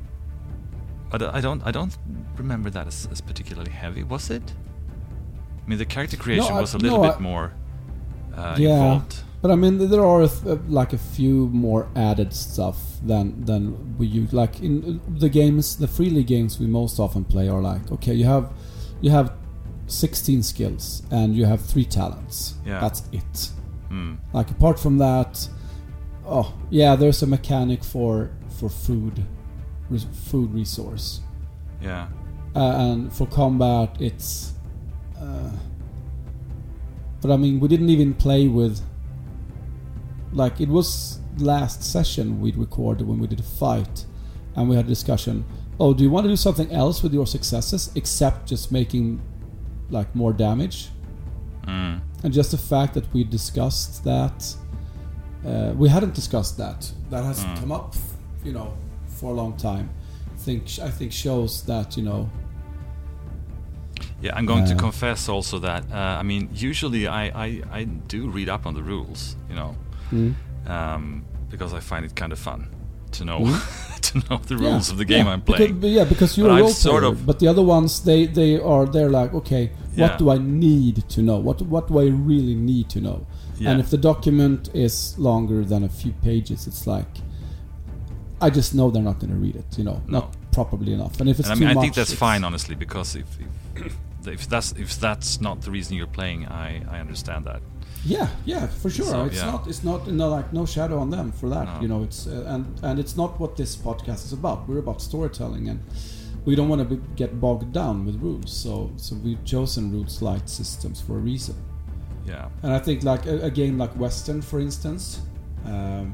but I don't I don't remember that as, as particularly heavy, was it? I mean, the character creation I- was a little no, bit I- more uh, Yeah. involved. But I mean, there are a th- uh, like a few more added stuff than than we use. Like in uh, the games, the freely games we most often play are like, okay, you have you have sixteen skills and you have three talents. Yeah. That's it. Mm. Like apart from that, oh yeah, there's a mechanic for for food, res- food resource, Yeah. uh, and for combat it's. Uh, but I mean, we didn't even play with. Like it was last session we recorded when we did a fight, and we had a discussion. Oh, do you want to do something else with your successes except just making like more damage? Mm. And just the fact that we discussed that, uh, we hadn't discussed that. That hasn't Mm. come up, you know, for a long time. I think I think shows that you know. Yeah, I'm going to Uh, confess also that uh, I mean, usually I, I, I do read up on the rules, you know, Mm. um, because I find it kind of fun to know Mm. to know the Yeah, rules of the game yeah, I'm playing. Because, yeah, because you're But a I've role sort player, of- but the other ones they they are they're like, okay, Yeah. what do I need to know? What what do I really need to know? Yeah. And if the document is longer than a few pages, it's like I just know they're not going to read it, you know, No. not properly enough. And if it's And I too mean, I much, think that's it's- fine, honestly, because if if, if that's if that's not the reason you're playing, I, I understand that. Yeah, yeah, for sure. So, it's yeah. not. It's not. No, like no shadow on them for that. No. You know, it's uh, and and it's not what this podcast is about. We're about storytelling, and we don't want to be, get bogged down with rules. So, so we've chosen rules light systems for a reason. Yeah. And I think like a, a game like Western, for instance, um,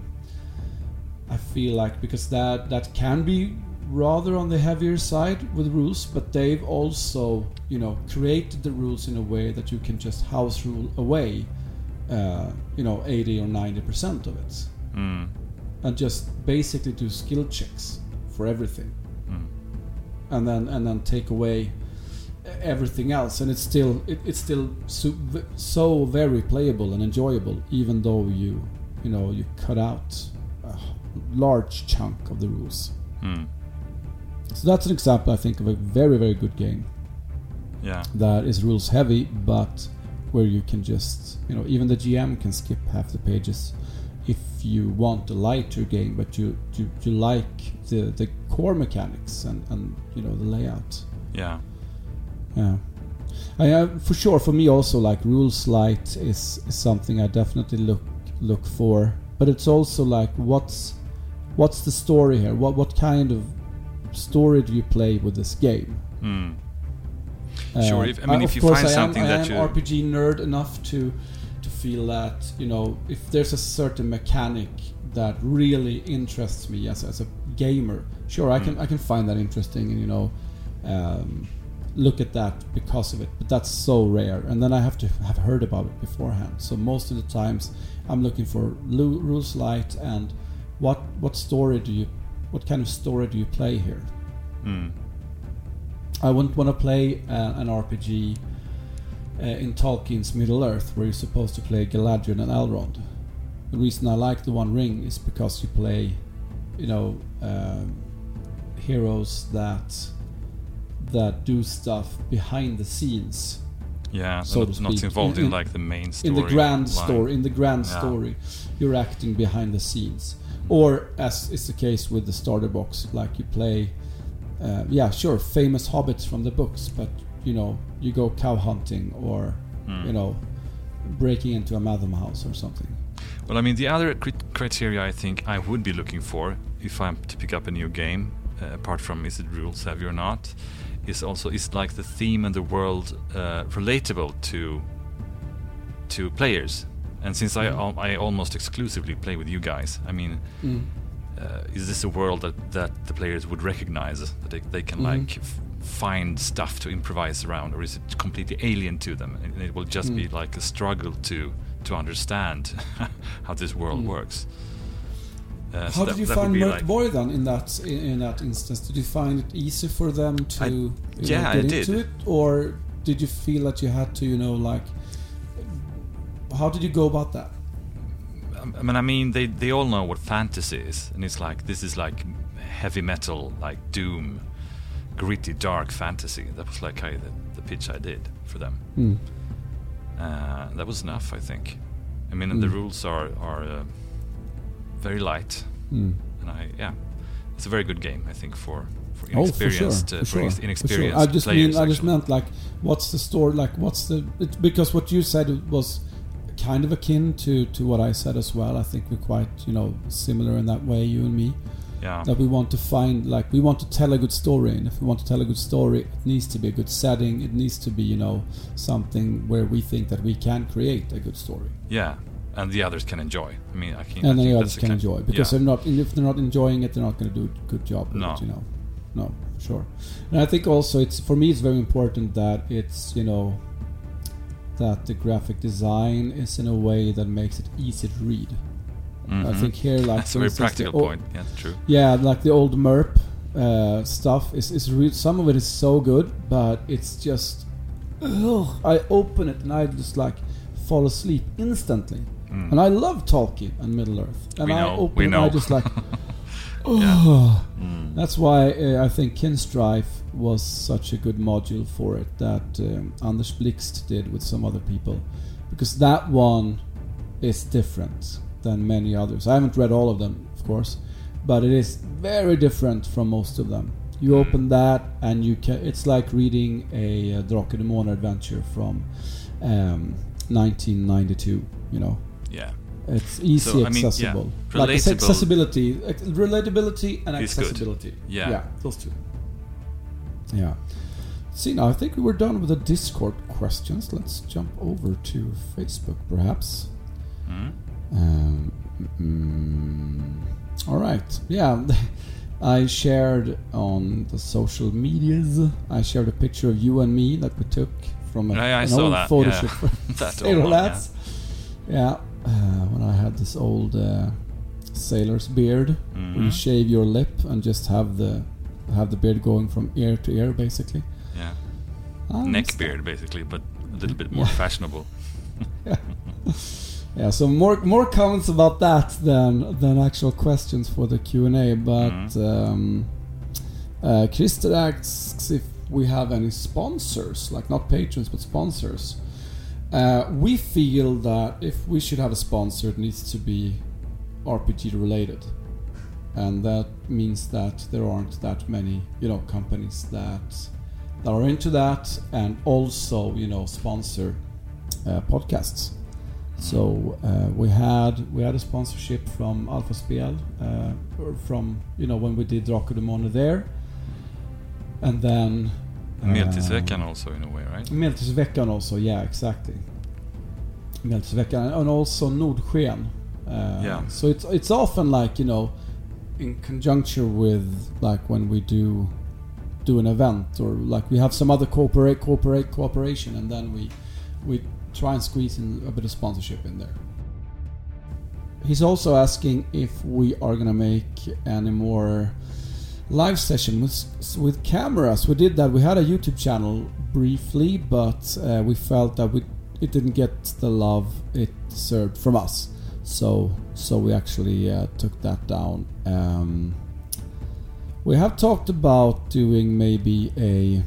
I feel like because that that can be rather on the heavier side with rules, but they've also you know created the rules in a way that you can just house rule away. Uh, you know, eighty or ninety percent of it, Mm. and just basically do skill checks for everything, Mm. and then and then take away everything else, and it's still it, it's still so, so very playable and enjoyable, even though you you know you cut out a large chunk of the rules. Mm. So that's an example, I think, of a very very good game Yeah. that is rules heavy, but where you can just, you know, even the G M can skip half the pages if you want a lighter game, but you you, you like the, the core mechanics and, and you know the layout. Yeah. Yeah, I uh, for sure for me also like rules light is, is something I definitely look look for, but it's also like what's what's the story here? What what kind of story do you play with this game? Mm. Sure. If, I mean, Uh, if of you course find I am, something I that am you R P G nerd enough to to feel that you know if there's a certain mechanic that really interests me as as a gamer, sure I can Mm. I can find that interesting and you know um, look at that because of it. But that's so rare, and then I have to have heard about it beforehand. So most of the times I'm looking for lu- rules light and what what story do you what kind of story do you play here? Mm. I wouldn't want to play uh, an R P G uh, in Tolkien's Middle Earth where you're supposed to play Galadriel and Elrond. The reason I like The One Ring is because you play, you know, um, heroes that that do stuff behind the scenes, Yeah. so not, to not speak. involved In- in, in- like the main story. in the grand line. story. In the grand Yeah. story, you're acting behind the scenes, or as is the case with the starter box, like you play. Uh, yeah, sure, famous hobbits from the books, but you know, you go cow hunting or Mm. you know, breaking into a madam house or something. Well, I mean, the other crit- criteria I think I would be looking for if I'm to pick up a new game, uh, apart from is it rules heavy or not, is also is like the theme and the world uh, relatable to to players. And since I al- I almost exclusively play with you guys, I mean, Mm. uh, is this a world that, that the players would recognize, that they, they can Mhm. like f- find stuff to improvise around, or is it completely alien to them and it will just Mm. be like a struggle to to understand how this world Mm. works? Uh, so How that- did you that would find be Mert like- Boy then in that in, in that instance? Did you find it easy for them to I- you know, yeah, I get did. into it, or did you feel that you had to, you know, like, how did you go about that? I mean, I mean, they, they all know what fantasy is, and it's like this is like heavy metal, like doom, gritty, dark fantasy. That was like I, the, the pitch I did for them. Mm. Uh, that was enough, I think. I mean, and the Mm. rules are are uh, very light, Mm. and I yeah, it's a very good game, I think, for for Oh, for sure, inexperienced for uh, for sure, inex- for inexperienced sure. I just players. mean, I just actually. meant like, what's the story? Like, what's the? It, because what you said was kind of akin to to what I said as well. I think we're quite, you know, similar in that way, you and me. Yeah. That we want to find, like, we want to tell a good story, and if we want to tell a good story, it needs to be a good setting. It needs to be, you know, something where we think that we can create a good story, Yeah, and the others can enjoy. I mean, I can. and I then think the that's others the can kind- enjoy. Because yeah. they're not, if they're not enjoying it, they're not going to do a good job with No. it, you know. No, for sure. And I think also it's, for me, it's very important that it's, you know, that the graphic design is in a way that makes it easy to read. I Mhm. think here, like, That's a for very instance, the practical o- point. Yeah, true. Yeah, like the old MERP uh, stuff is is re- some of it is so good, but it's just, ugh, I open it and I just like fall asleep instantly. Mm. And I love Tolkien and Middle Earth, and We I know, open we it know. and I just like, Yeah. oh. Mm. That's why uh, I think Kinstrife was such a good module for it that um, Anders Blixt did with some other people, because that one is different than many others. I haven't read all of them, of course, but it is very different from most of them. You Mm. open that and you can, it's like reading a uh, Drakar och Demoner adventure from um, nineteen ninety-two, you know. Yeah. It's easy, So, I mean, yeah, accessible. Like it's relatable accessibility, ac- relatability and is good. accessibility. Yeah. yeah, those two. Yeah. See, now I think we were done with the Discord questions. Let's jump over to Facebook, perhaps. Mm. Um, mm, all right. Yeah, I shared on the social medias. I shared a picture of you and me that we took from a, Yeah, I an saw old that, photo yeah. shoot for That Sailor old one, Lads. Yeah, uh, when I had this old uh, sailor's beard, where you Mhm. shave your lip and just have the have the beard going from ear to ear, basically. Yeah. Ah, Neck that's- beard, basically, but a little bit more fashionable. Yeah, so more more comments about that than than actual questions for the Q and A. But um, uh, Christer asks if we have any sponsors, like not patrons but sponsors. Uh, we feel that if we should have a sponsor, it needs to be R P G related, and that means that there aren't that many, you know, companies that that are into that and also, you know, sponsor uh, podcasts. So uh, we had we had a sponsorship from Alpha Spel, uh, or from, you know, when we did Drakar och Demoner there, and then Meltisveckan also, in a way, right? Meltisveckan also, yeah, exactly. Meltisveckan and also Nordsken. Uh, Yeah. So it's it's often like, you know, in conjunction with like when we do do an event, or like we have some other corporate corporate cooperation, and then we we try and squeeze in a bit of sponsorship in there. He's also asking if we are gonna make any more live session with with cameras. We did that. We had a YouTube channel briefly, but uh, we felt that we it didn't get the love it deserved from us. So so we actually uh, took that down. Um, we have talked about doing maybe a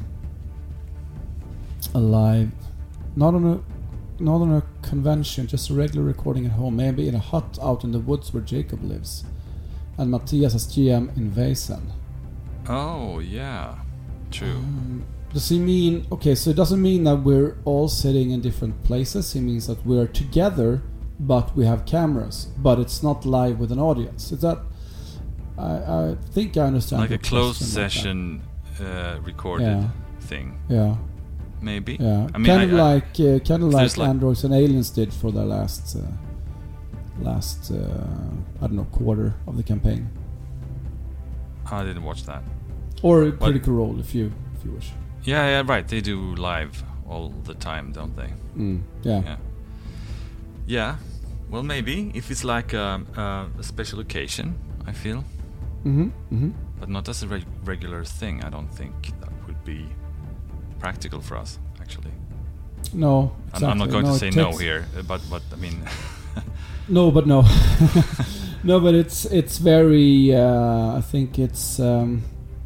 a live, not on a not on a convention, just a regular recording at home, maybe in a hut out in the woods where Jacob lives, and Matthias as G M in Vaesen. Oh, yeah. True. Um, does he mean, okay, so it doesn't mean that we're all sitting in different places. He means that we're together, but we have cameras, but it's not live with an audience. Is that, I, I think I understand. Like a your closed question like that. session uh, recorded. Yeah. thing. Yeah. Maybe. Yeah. I mean, kind I, of I, like uh, kind of like, there's like- Androids and Aliens did for their last uh, last uh, I don't know quarter of the campaign, I didn't watch that. or Critical Role if you if you wish. Yeah, yeah, right. They do live all the time, don't they? Mm. Yeah. Yeah. Yeah. Well, maybe if it's like a, a, a special occasion, I feel, Mhm. Mhm. but not as a reg- regular thing. I don't think that would be practical for us, actually. No. I'm, Exactly. I'm not going no, to say it no takes- here, uh, but but I mean, No, but no. No, but it's it's very. Uh, I think it's. Um,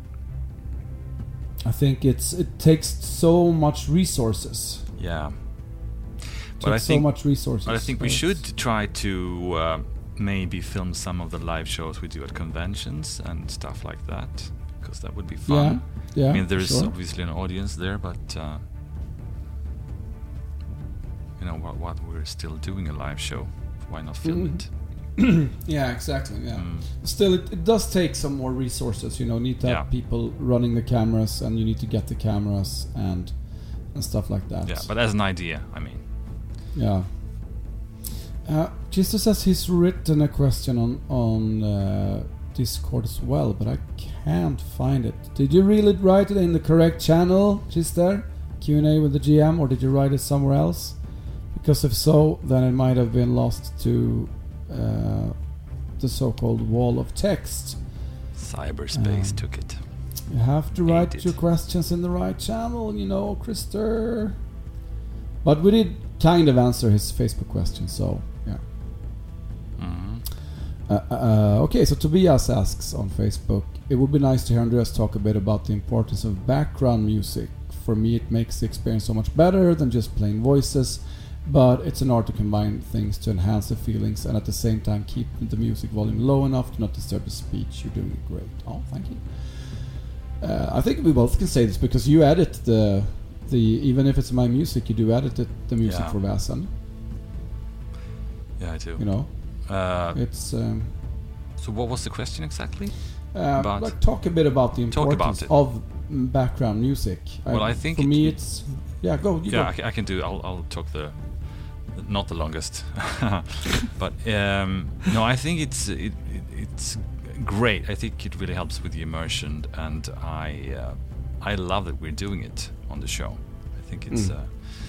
I think it's it takes so much resources. yeah. It But I takes so think, much resources. but I think we so should it's- try to uh, maybe film some of the live shows we do at conventions and stuff like that, because that would be fun. Yeah. Yeah. I mean, there's sure. obviously an audience there, but uh, you know what? What we're still doing a live show. Why not film Mhm. it? Yeah, exactly. Yeah. Mm. Still, it, it does take some more resources. You know, need to have Yeah. people running the cameras, and you need to get the cameras and and stuff like that. Yeah, but as an idea, I mean, Yeah. Uh, Jesus says he's written a question on on uh, Discord as well, but I can't find it. Did you really write it in the correct channel, Chister? Q and A with the G M, or did you write it somewhere else? Because if so, then it might have been lost to uh, the so-called wall of text. cyberspace Um, took it. You have to Hate write it. your questions in the right channel, you know, Krister. But we did kind of answer his Facebook question, so yeah. Mhm. Uh, uh, okay, so Tobias asks on Facebook, it would be nice to hear Andreas talk a bit about the importance of background music. For me, it makes the experience so much better than just plain voices, but it's an art to combine things to enhance the feelings and at the same time keep the music volume low enough to not disturb the speech. You're doing great. Oh, thank you. Uh, I think we both can say this because you edit the the even if it's my music, you do edit it, the music Yeah. for Vasan. Yeah, I do. You know, Uh, it's. Um, so what was the question exactly? Uh, About- like talk a bit about the Talk about importance it. of mm, background music. Well, I think for it- me it- it's yeah. Go, you Yeah, go. I, ca- I can do. I'll, I'll talk the, not the longest, but um, no, I think it's it, it, it's great. I think it really helps with the immersion, and I uh, I love that we're doing it on the show. I think it's Mm. uh,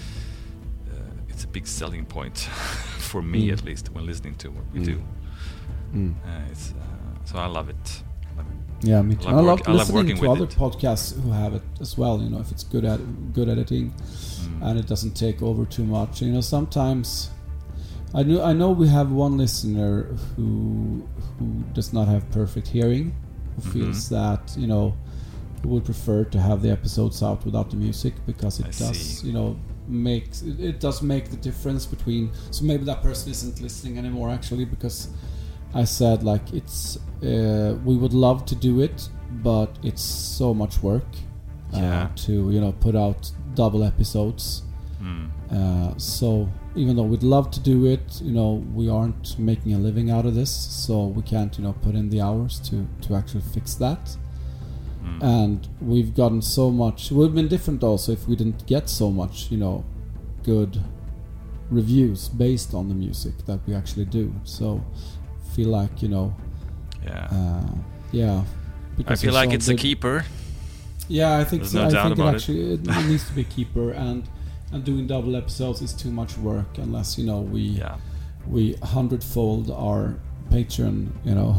uh, it's a big selling point for me, Mm. at least, when listening to what we Mm. do. Mm. Uh, it's uh, so I love it. I love it. Yeah, me I too. love I love work- I love listening working to with other it. podcasts who have it as well. You know, if it's good at good editing Mm. and it doesn't take over too much. You know, sometimes I know I know we have one listener who who does not have perfect hearing, who Mhm. feels that you know who would prefer to have the episodes out without the music because it I does see. you know makes it, it does make the difference between. So maybe that person isn't listening anymore actually because I said like it's uh, we would love to do it, but it's so much work uh, Yeah. to you know put out double episodes. Mm. Uh, so even though we'd love to do it, you know, we aren't making a living out of this, so we can't, you know, put in the hours to, to actually fix that. Mm. And we've gotten so much. It would have been different also if we didn't get so much, you know, good reviews based on the music that we actually do. So feel like, you know, Yeah. uh, yeah. I because feel there's like so it's a good- keeper. Yeah, I think There's so. no I doubt think it about it. actually it, it needs to be a keeper, and and doing double episodes is too much work unless you know we Yeah. we hundredfold our Patreon, you know,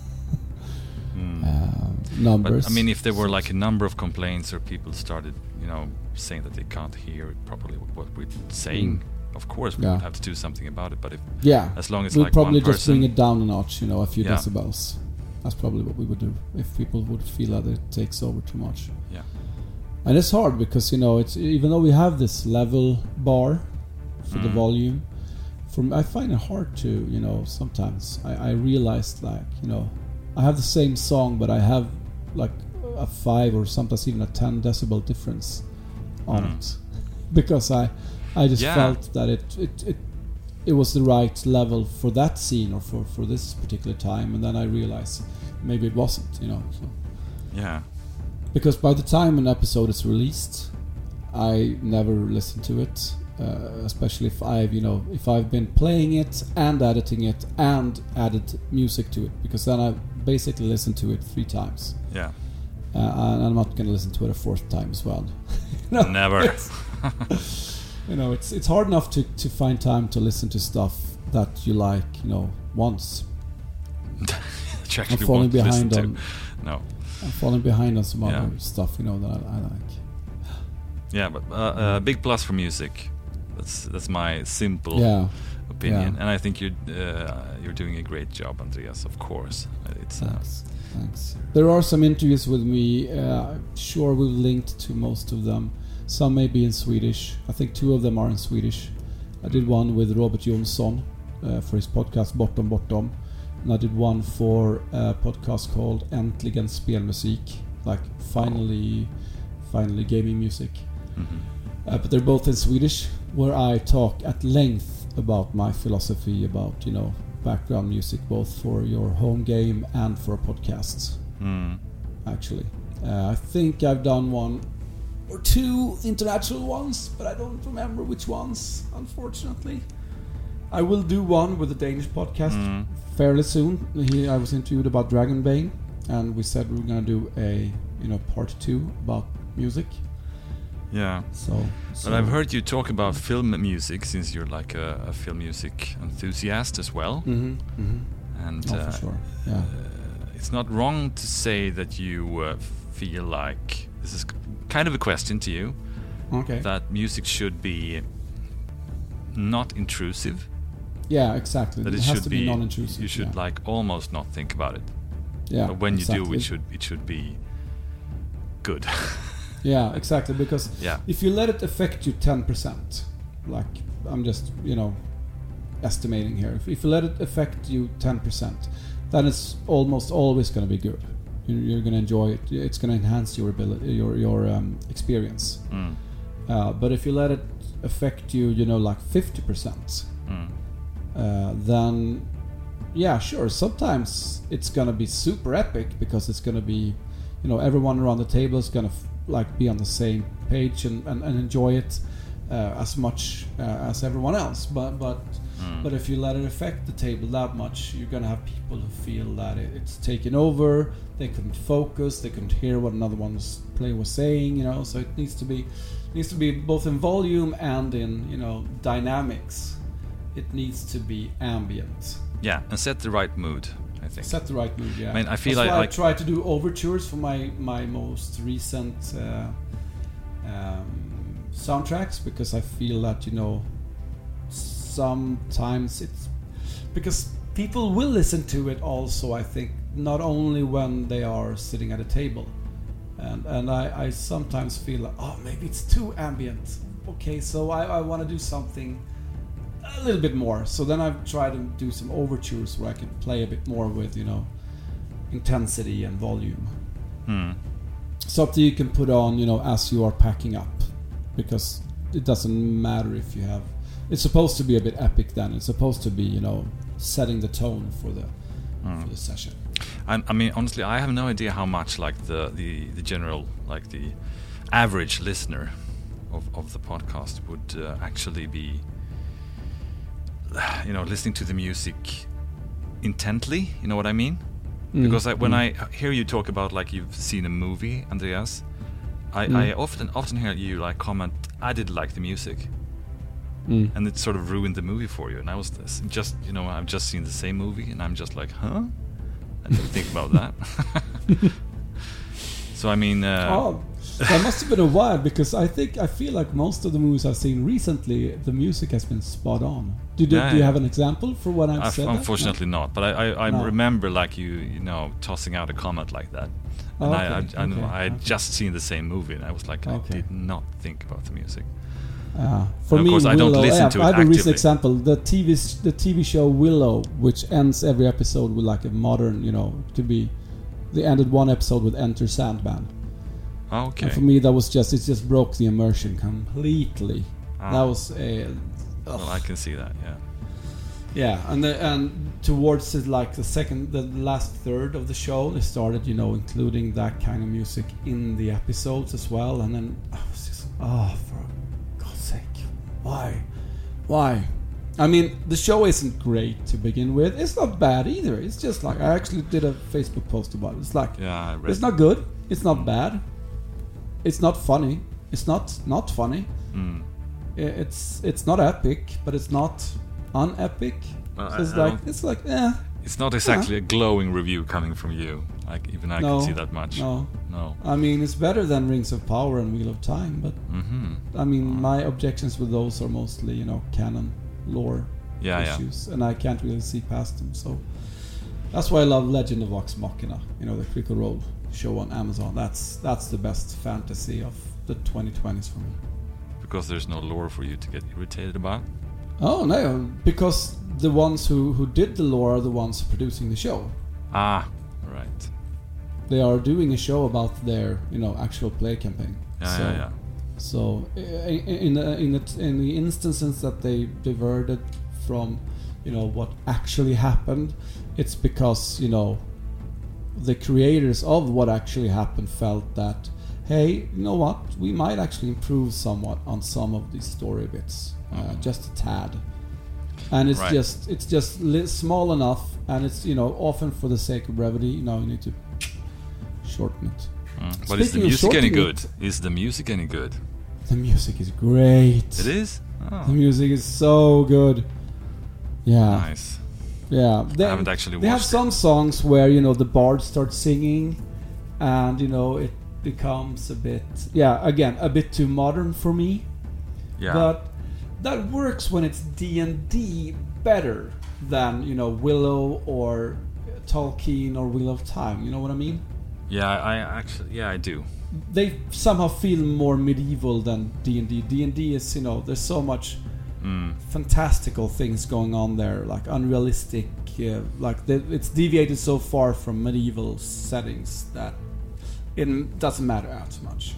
Mm. uh, numbers. But I mean, if there were like a number of complaints or people started, you know, saying that they can't hear properly what we're saying, of course we Yeah. would have to do something about it. But if yeah, as long as we'll like probably one just person, bring it down a notch, you know, a few Yeah. decibels. That's probably what we would do if people would feel that it takes over too much. yeah, And it's hard because you know it's even though we have this level bar for the Mm. volume, from I find it hard to you know sometimes I, I realized like you know I have the same song but I have like a five or sometimes even a ten decibel difference on Mm. it because I I just Yeah. felt that it it, it it was the right level for that scene or for, for this particular time, and then I realized maybe it wasn't, you know. So. yeah. because by the time an episode is released, I never listen to it, uh, especially if I've you know if I've been playing it and editing it and added music to it, because then I basically listen to it three times. Yeah. Uh, and I'm not going to listen to it a fourth time as well. you know, Never. you know, it's it's hard enough to, to find time to listen to stuff that you like, you know, once. I'm falling behind on. No. I'm falling behind on some yeah. other stuff, you know, that I, I like. Yeah, but a uh, uh, big plus for music. That's that's my simple yeah. opinion, yeah. and I think you're uh, you're doing a great job, Andreas. Of course, it's. Thanks. Uh, Thanks. There are some interviews with me. Uh, sure, we've linked to most of them. Some may be in Swedish. I think two of them are in Swedish. I did one with Robert Jonsson uh, for his podcast Bortom Bortom, and I did one for a podcast called Äntligen Spelmusik, like finally, finally gaming music. Mm-hmm. Uh, but they're both in Swedish, where I talk at length about my philosophy about you know. background music, both for your home game and for podcasts. Mm. Actually, uh, I think I've done one or two international ones, but I don't remember which ones. Unfortunately, I will do one with a Danish podcast mm. fairly soon. He, I was interviewed about Dragonbane, and we said we were going to do a you know part two about music. Yeah. So, so but I've heard you talk about film music, since you're like a, a film music enthusiast as well. Mm-hmm, mm-hmm. And oh, uh, for sure. Yeah. uh, it's not wrong to say that you uh, feel like, this is kind of a question to you, okay. that music should be not intrusive. Yeah, exactly. That it, it has should to be, be non-intrusive. You should yeah. like almost not think about it. Yeah. But when exactly. you do, it should it should be good. Yeah, exactly. Because yeah. if you let it affect you ten percent, like I'm just you know estimating here, if, if you let it affect you ten percent, then it's almost always going to be good. You're, you're going to enjoy it. It's going to enhance your ability, your your um, experience. Mm. Uh, but if you let it affect you, you know, like fifty percent, mm. uh, then yeah, sure. Sometimes it's going to be super epic because it's going to be, you know, everyone around the table is going to f- like be on the same page and, and, and enjoy it uh, as much uh, as everyone else. But but mm. but if you let it affect the table that much, you're going to have people who feel that it, it's taken over. They couldn't focus. They couldn't hear what another one's player was saying. You know, so it needs to be it needs to be both in volume and in you know dynamics. It needs to be ambient. Yeah, and set the right mood. I think. Set the right mood, yeah. I mean, I feel That's like, why like I try to do overtures for my my most recent uh, um, soundtracks, because I feel that you know sometimes it's because people will listen to it also. I think not only when they are sitting at a table, and and I, I sometimes feel like, oh, maybe it's too ambient. Okay, so I, I want to do something a little bit more. So then I've tried to do some overtures where I can play a bit more with, you know, intensity and volume. Hmm. Something you can put on, you know, as you are packing up, because it doesn't matter if you have. It's supposed to be a bit epic. Then it's supposed to be, you know, setting the tone for the hmm. for the session. I, I mean, honestly, I have no idea how much like the the, the general, like the average listener of of the podcast would uh, actually be. You know, listening to the music intently, you know what I mean? Mm. Because I, when mm. I hear you talk about like you've seen a movie, Andreas, I, mm. I often often hear you like comment, I didn't like the music, mm. and it sort of ruined the movie for you. And I was this, just you know I've just seen the same movie, and I'm just like, huh? I didn't think about that. So I mean, uh, oh, that must have been a while, because I think I feel like most of the movies I've seen recently, the music has been spot on. Do, do, yeah, do you yeah. have an example for what I've I've said? Unfortunately, that? No? not. But I, I, I no. remember like you, you know, tossing out a comment like that. Oh, and okay, I, I, I, okay, I had okay. just seen the same movie, and I was like, I okay. did not think about the music. Uh, for and me, of course, I Willow, don't listen I have, to it I have actively. a recent example: the T V, the T V show Willow, which ends every episode with like a modern, you know, to be. They ended one episode with "Enter Sandman." Oh, okay. And for me, that was just it. Just broke the immersion completely. Ah. That was a. Well, I can see that. Yeah. Yeah, and the, and towards it, like the second, the last third of the show, they started, you know, including that kind of music in the episodes as well. And then I was just, oh, for God's sake, why, why? I mean, the show isn't great to begin with. It's not bad either. It's just like, I actually did a Facebook post about it. It's like, yeah, I read it's not good. It's not bad. It's not funny. It's not not funny. Mm. It's it's not epic, but it's not unepic. Well, so it's I- I like don't- it's like eh. It's not exactly a glowing review coming from you. Like even I No, can see that much. No, No. I mean it's better than Rings of Power and Wheel of Time, but Mm-hmm. I mean my objections with those are mostly, you know, canon lore Yeah, yeah. issues, and I can't really see past them. So that's why I love Legend of Vox Machina. You know, the Critical Role show on Amazon. That's that's the best fantasy of the twenty twenties for me. Because there's no lore for you to get irritated about. Oh no, because the ones who, who did the lore are the ones producing the show. Ah, right. They are doing a show about their, you know, actual play campaign. Yeah, so, yeah, yeah. So i- i- in the in the in the instances that they diverted from, you know, what actually happened, it's because, you know, the creators of what actually happened felt that, hey, you know what, we might actually improve somewhat on some of these story bits, uh, just a tad. And it's Right. just it's just li- small enough, and it's, you know, often for the sake of brevity, you know, you need to shorten it. Mm. But is the Speaking of music any shortening good? it- Is the music any good? The music is great. It is? Oh, The music is so good. Yeah, nice. yeah. They, I haven't actually they have watched some it. songs where, you know, the bard starts singing, and, you know, it becomes a bit, yeah, again, a bit too modern for me. Yeah. But that works when it's D and D better than, you know, Willow or Tolkien or Wheel of Time. You know what I mean? yeah, I actually, yeah, I do. They somehow feel more medieval than D and D. D and D is, you know, there's so much Mm. fantastical things going on there, like unrealistic, uh, like the, it's deviated so far from medieval settings that it doesn't matter as much.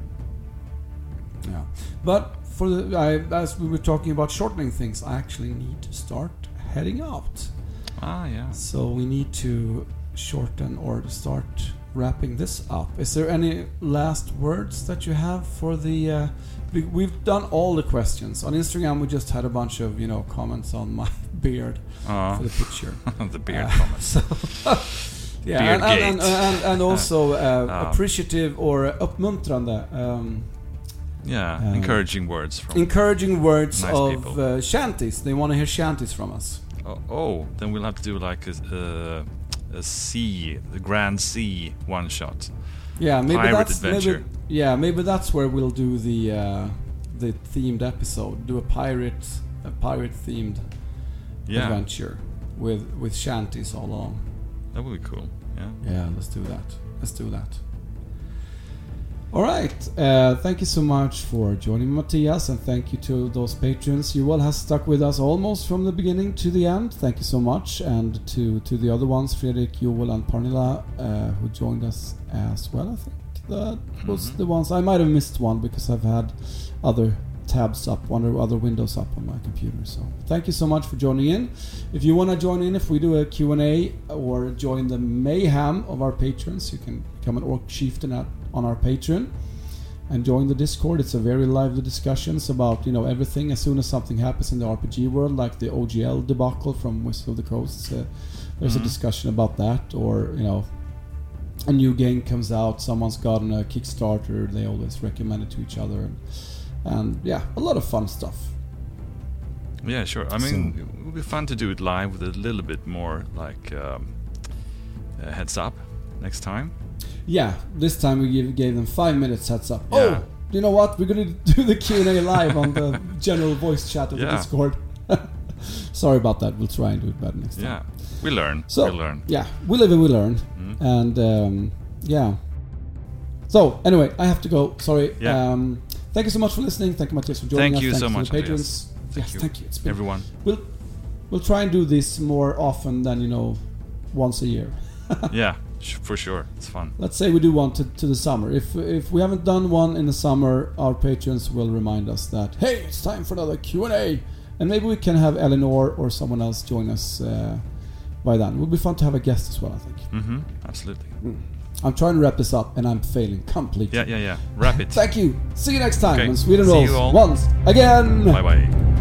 Yeah, but for the I, as we were talking about shortening things, I actually need to start heading out. Ah, yeah. So we need to shorten or start wrapping this up. Is there any last words that you have for the? Uh, we, we've done all the questions on Instagram. We just had a bunch of, you know, comments on my beard Oh, for the picture. the beard Uh, comments. So, yeah, and, and, and, and, and also uh, Oh. appreciative or uppmuntrande, um, Yeah, um, encouraging words from. encouraging words Nice of people. uh, shanties. They want to hear shanties from us. oh, oh, then we'll have to do like a, uh, a sea, the Grand Sea one shot. Yeah, maybe Pirate that's adventure. maybe yeah, maybe that's where we'll do the uh, the themed episode. Do a pirate a pirate themed Yeah, adventure with with shanties all along. that would be cool. Yeah. Yeah, let's do that. Let's do that. All right. Uh, thank you so much for joining me, Matthias, and thank you to those patrons. You all have stuck with us almost from the beginning to the end. Thank you so much, and to to the other ones, Fredrik, Joel, and Parnila, uh, who joined us as well. I think that was Mhm. the ones. I might have missed one because I've had other tabs up, one or other windows up on my computer. So thank you so much for joining in. If you want to join in, if we do a Q and A or join the mayhem of our patrons, you can become an Orc Chieftain at, on our Patreon and join the Discord. It's a very lively discussions about, you know, everything. As soon as something happens in the R P G world, like the O G L debacle from Wizards of the Coast, uh, there's Mhm. a discussion about that. Or, you know, a new game comes out, someone's gotten a Kickstarter, they always recommend it to each other. And, and yeah, a lot of fun stuff. Yeah, sure. I mean, it would be fun to do it live with a little bit more like um, uh, heads up next time. Yeah, this time we give, gave them five minutes heads up. Yeah. Oh, you know what? We're gonna do the Q and A live on the general voice chat of the Yeah. Discord. Sorry about that. We'll try and do it better next time. Yeah, we learn. So, we learn. yeah, we live and we learn. Mm. And um, yeah. So anyway, I have to go. Sorry. Yeah. Um, thank you so much for listening. Thank you, Matthias, for joining Thank us. you thank so you much, to the patrons. Andreas. Thank yes, you. thank you. It's been, Everyone. We'll we'll try and do this more often than, you know, once a year. Yeah, sh- for sure. It's fun. Let's say we do one to, to the summer. If if we haven't done one in the summer, our patrons will remind us that, hey, it's time for another Q and A, And maybe we can have Eleanor or someone else join us uh, by then. It would be fun to have a guest as well, I think. Mm-hmm. Absolutely. Mm. I'm trying to wrap this up and I'm failing completely. Yeah, yeah, yeah. Wrap it. Thank you. See you next time Okay. on Sweden See Rolls you all. once again. Bye bye.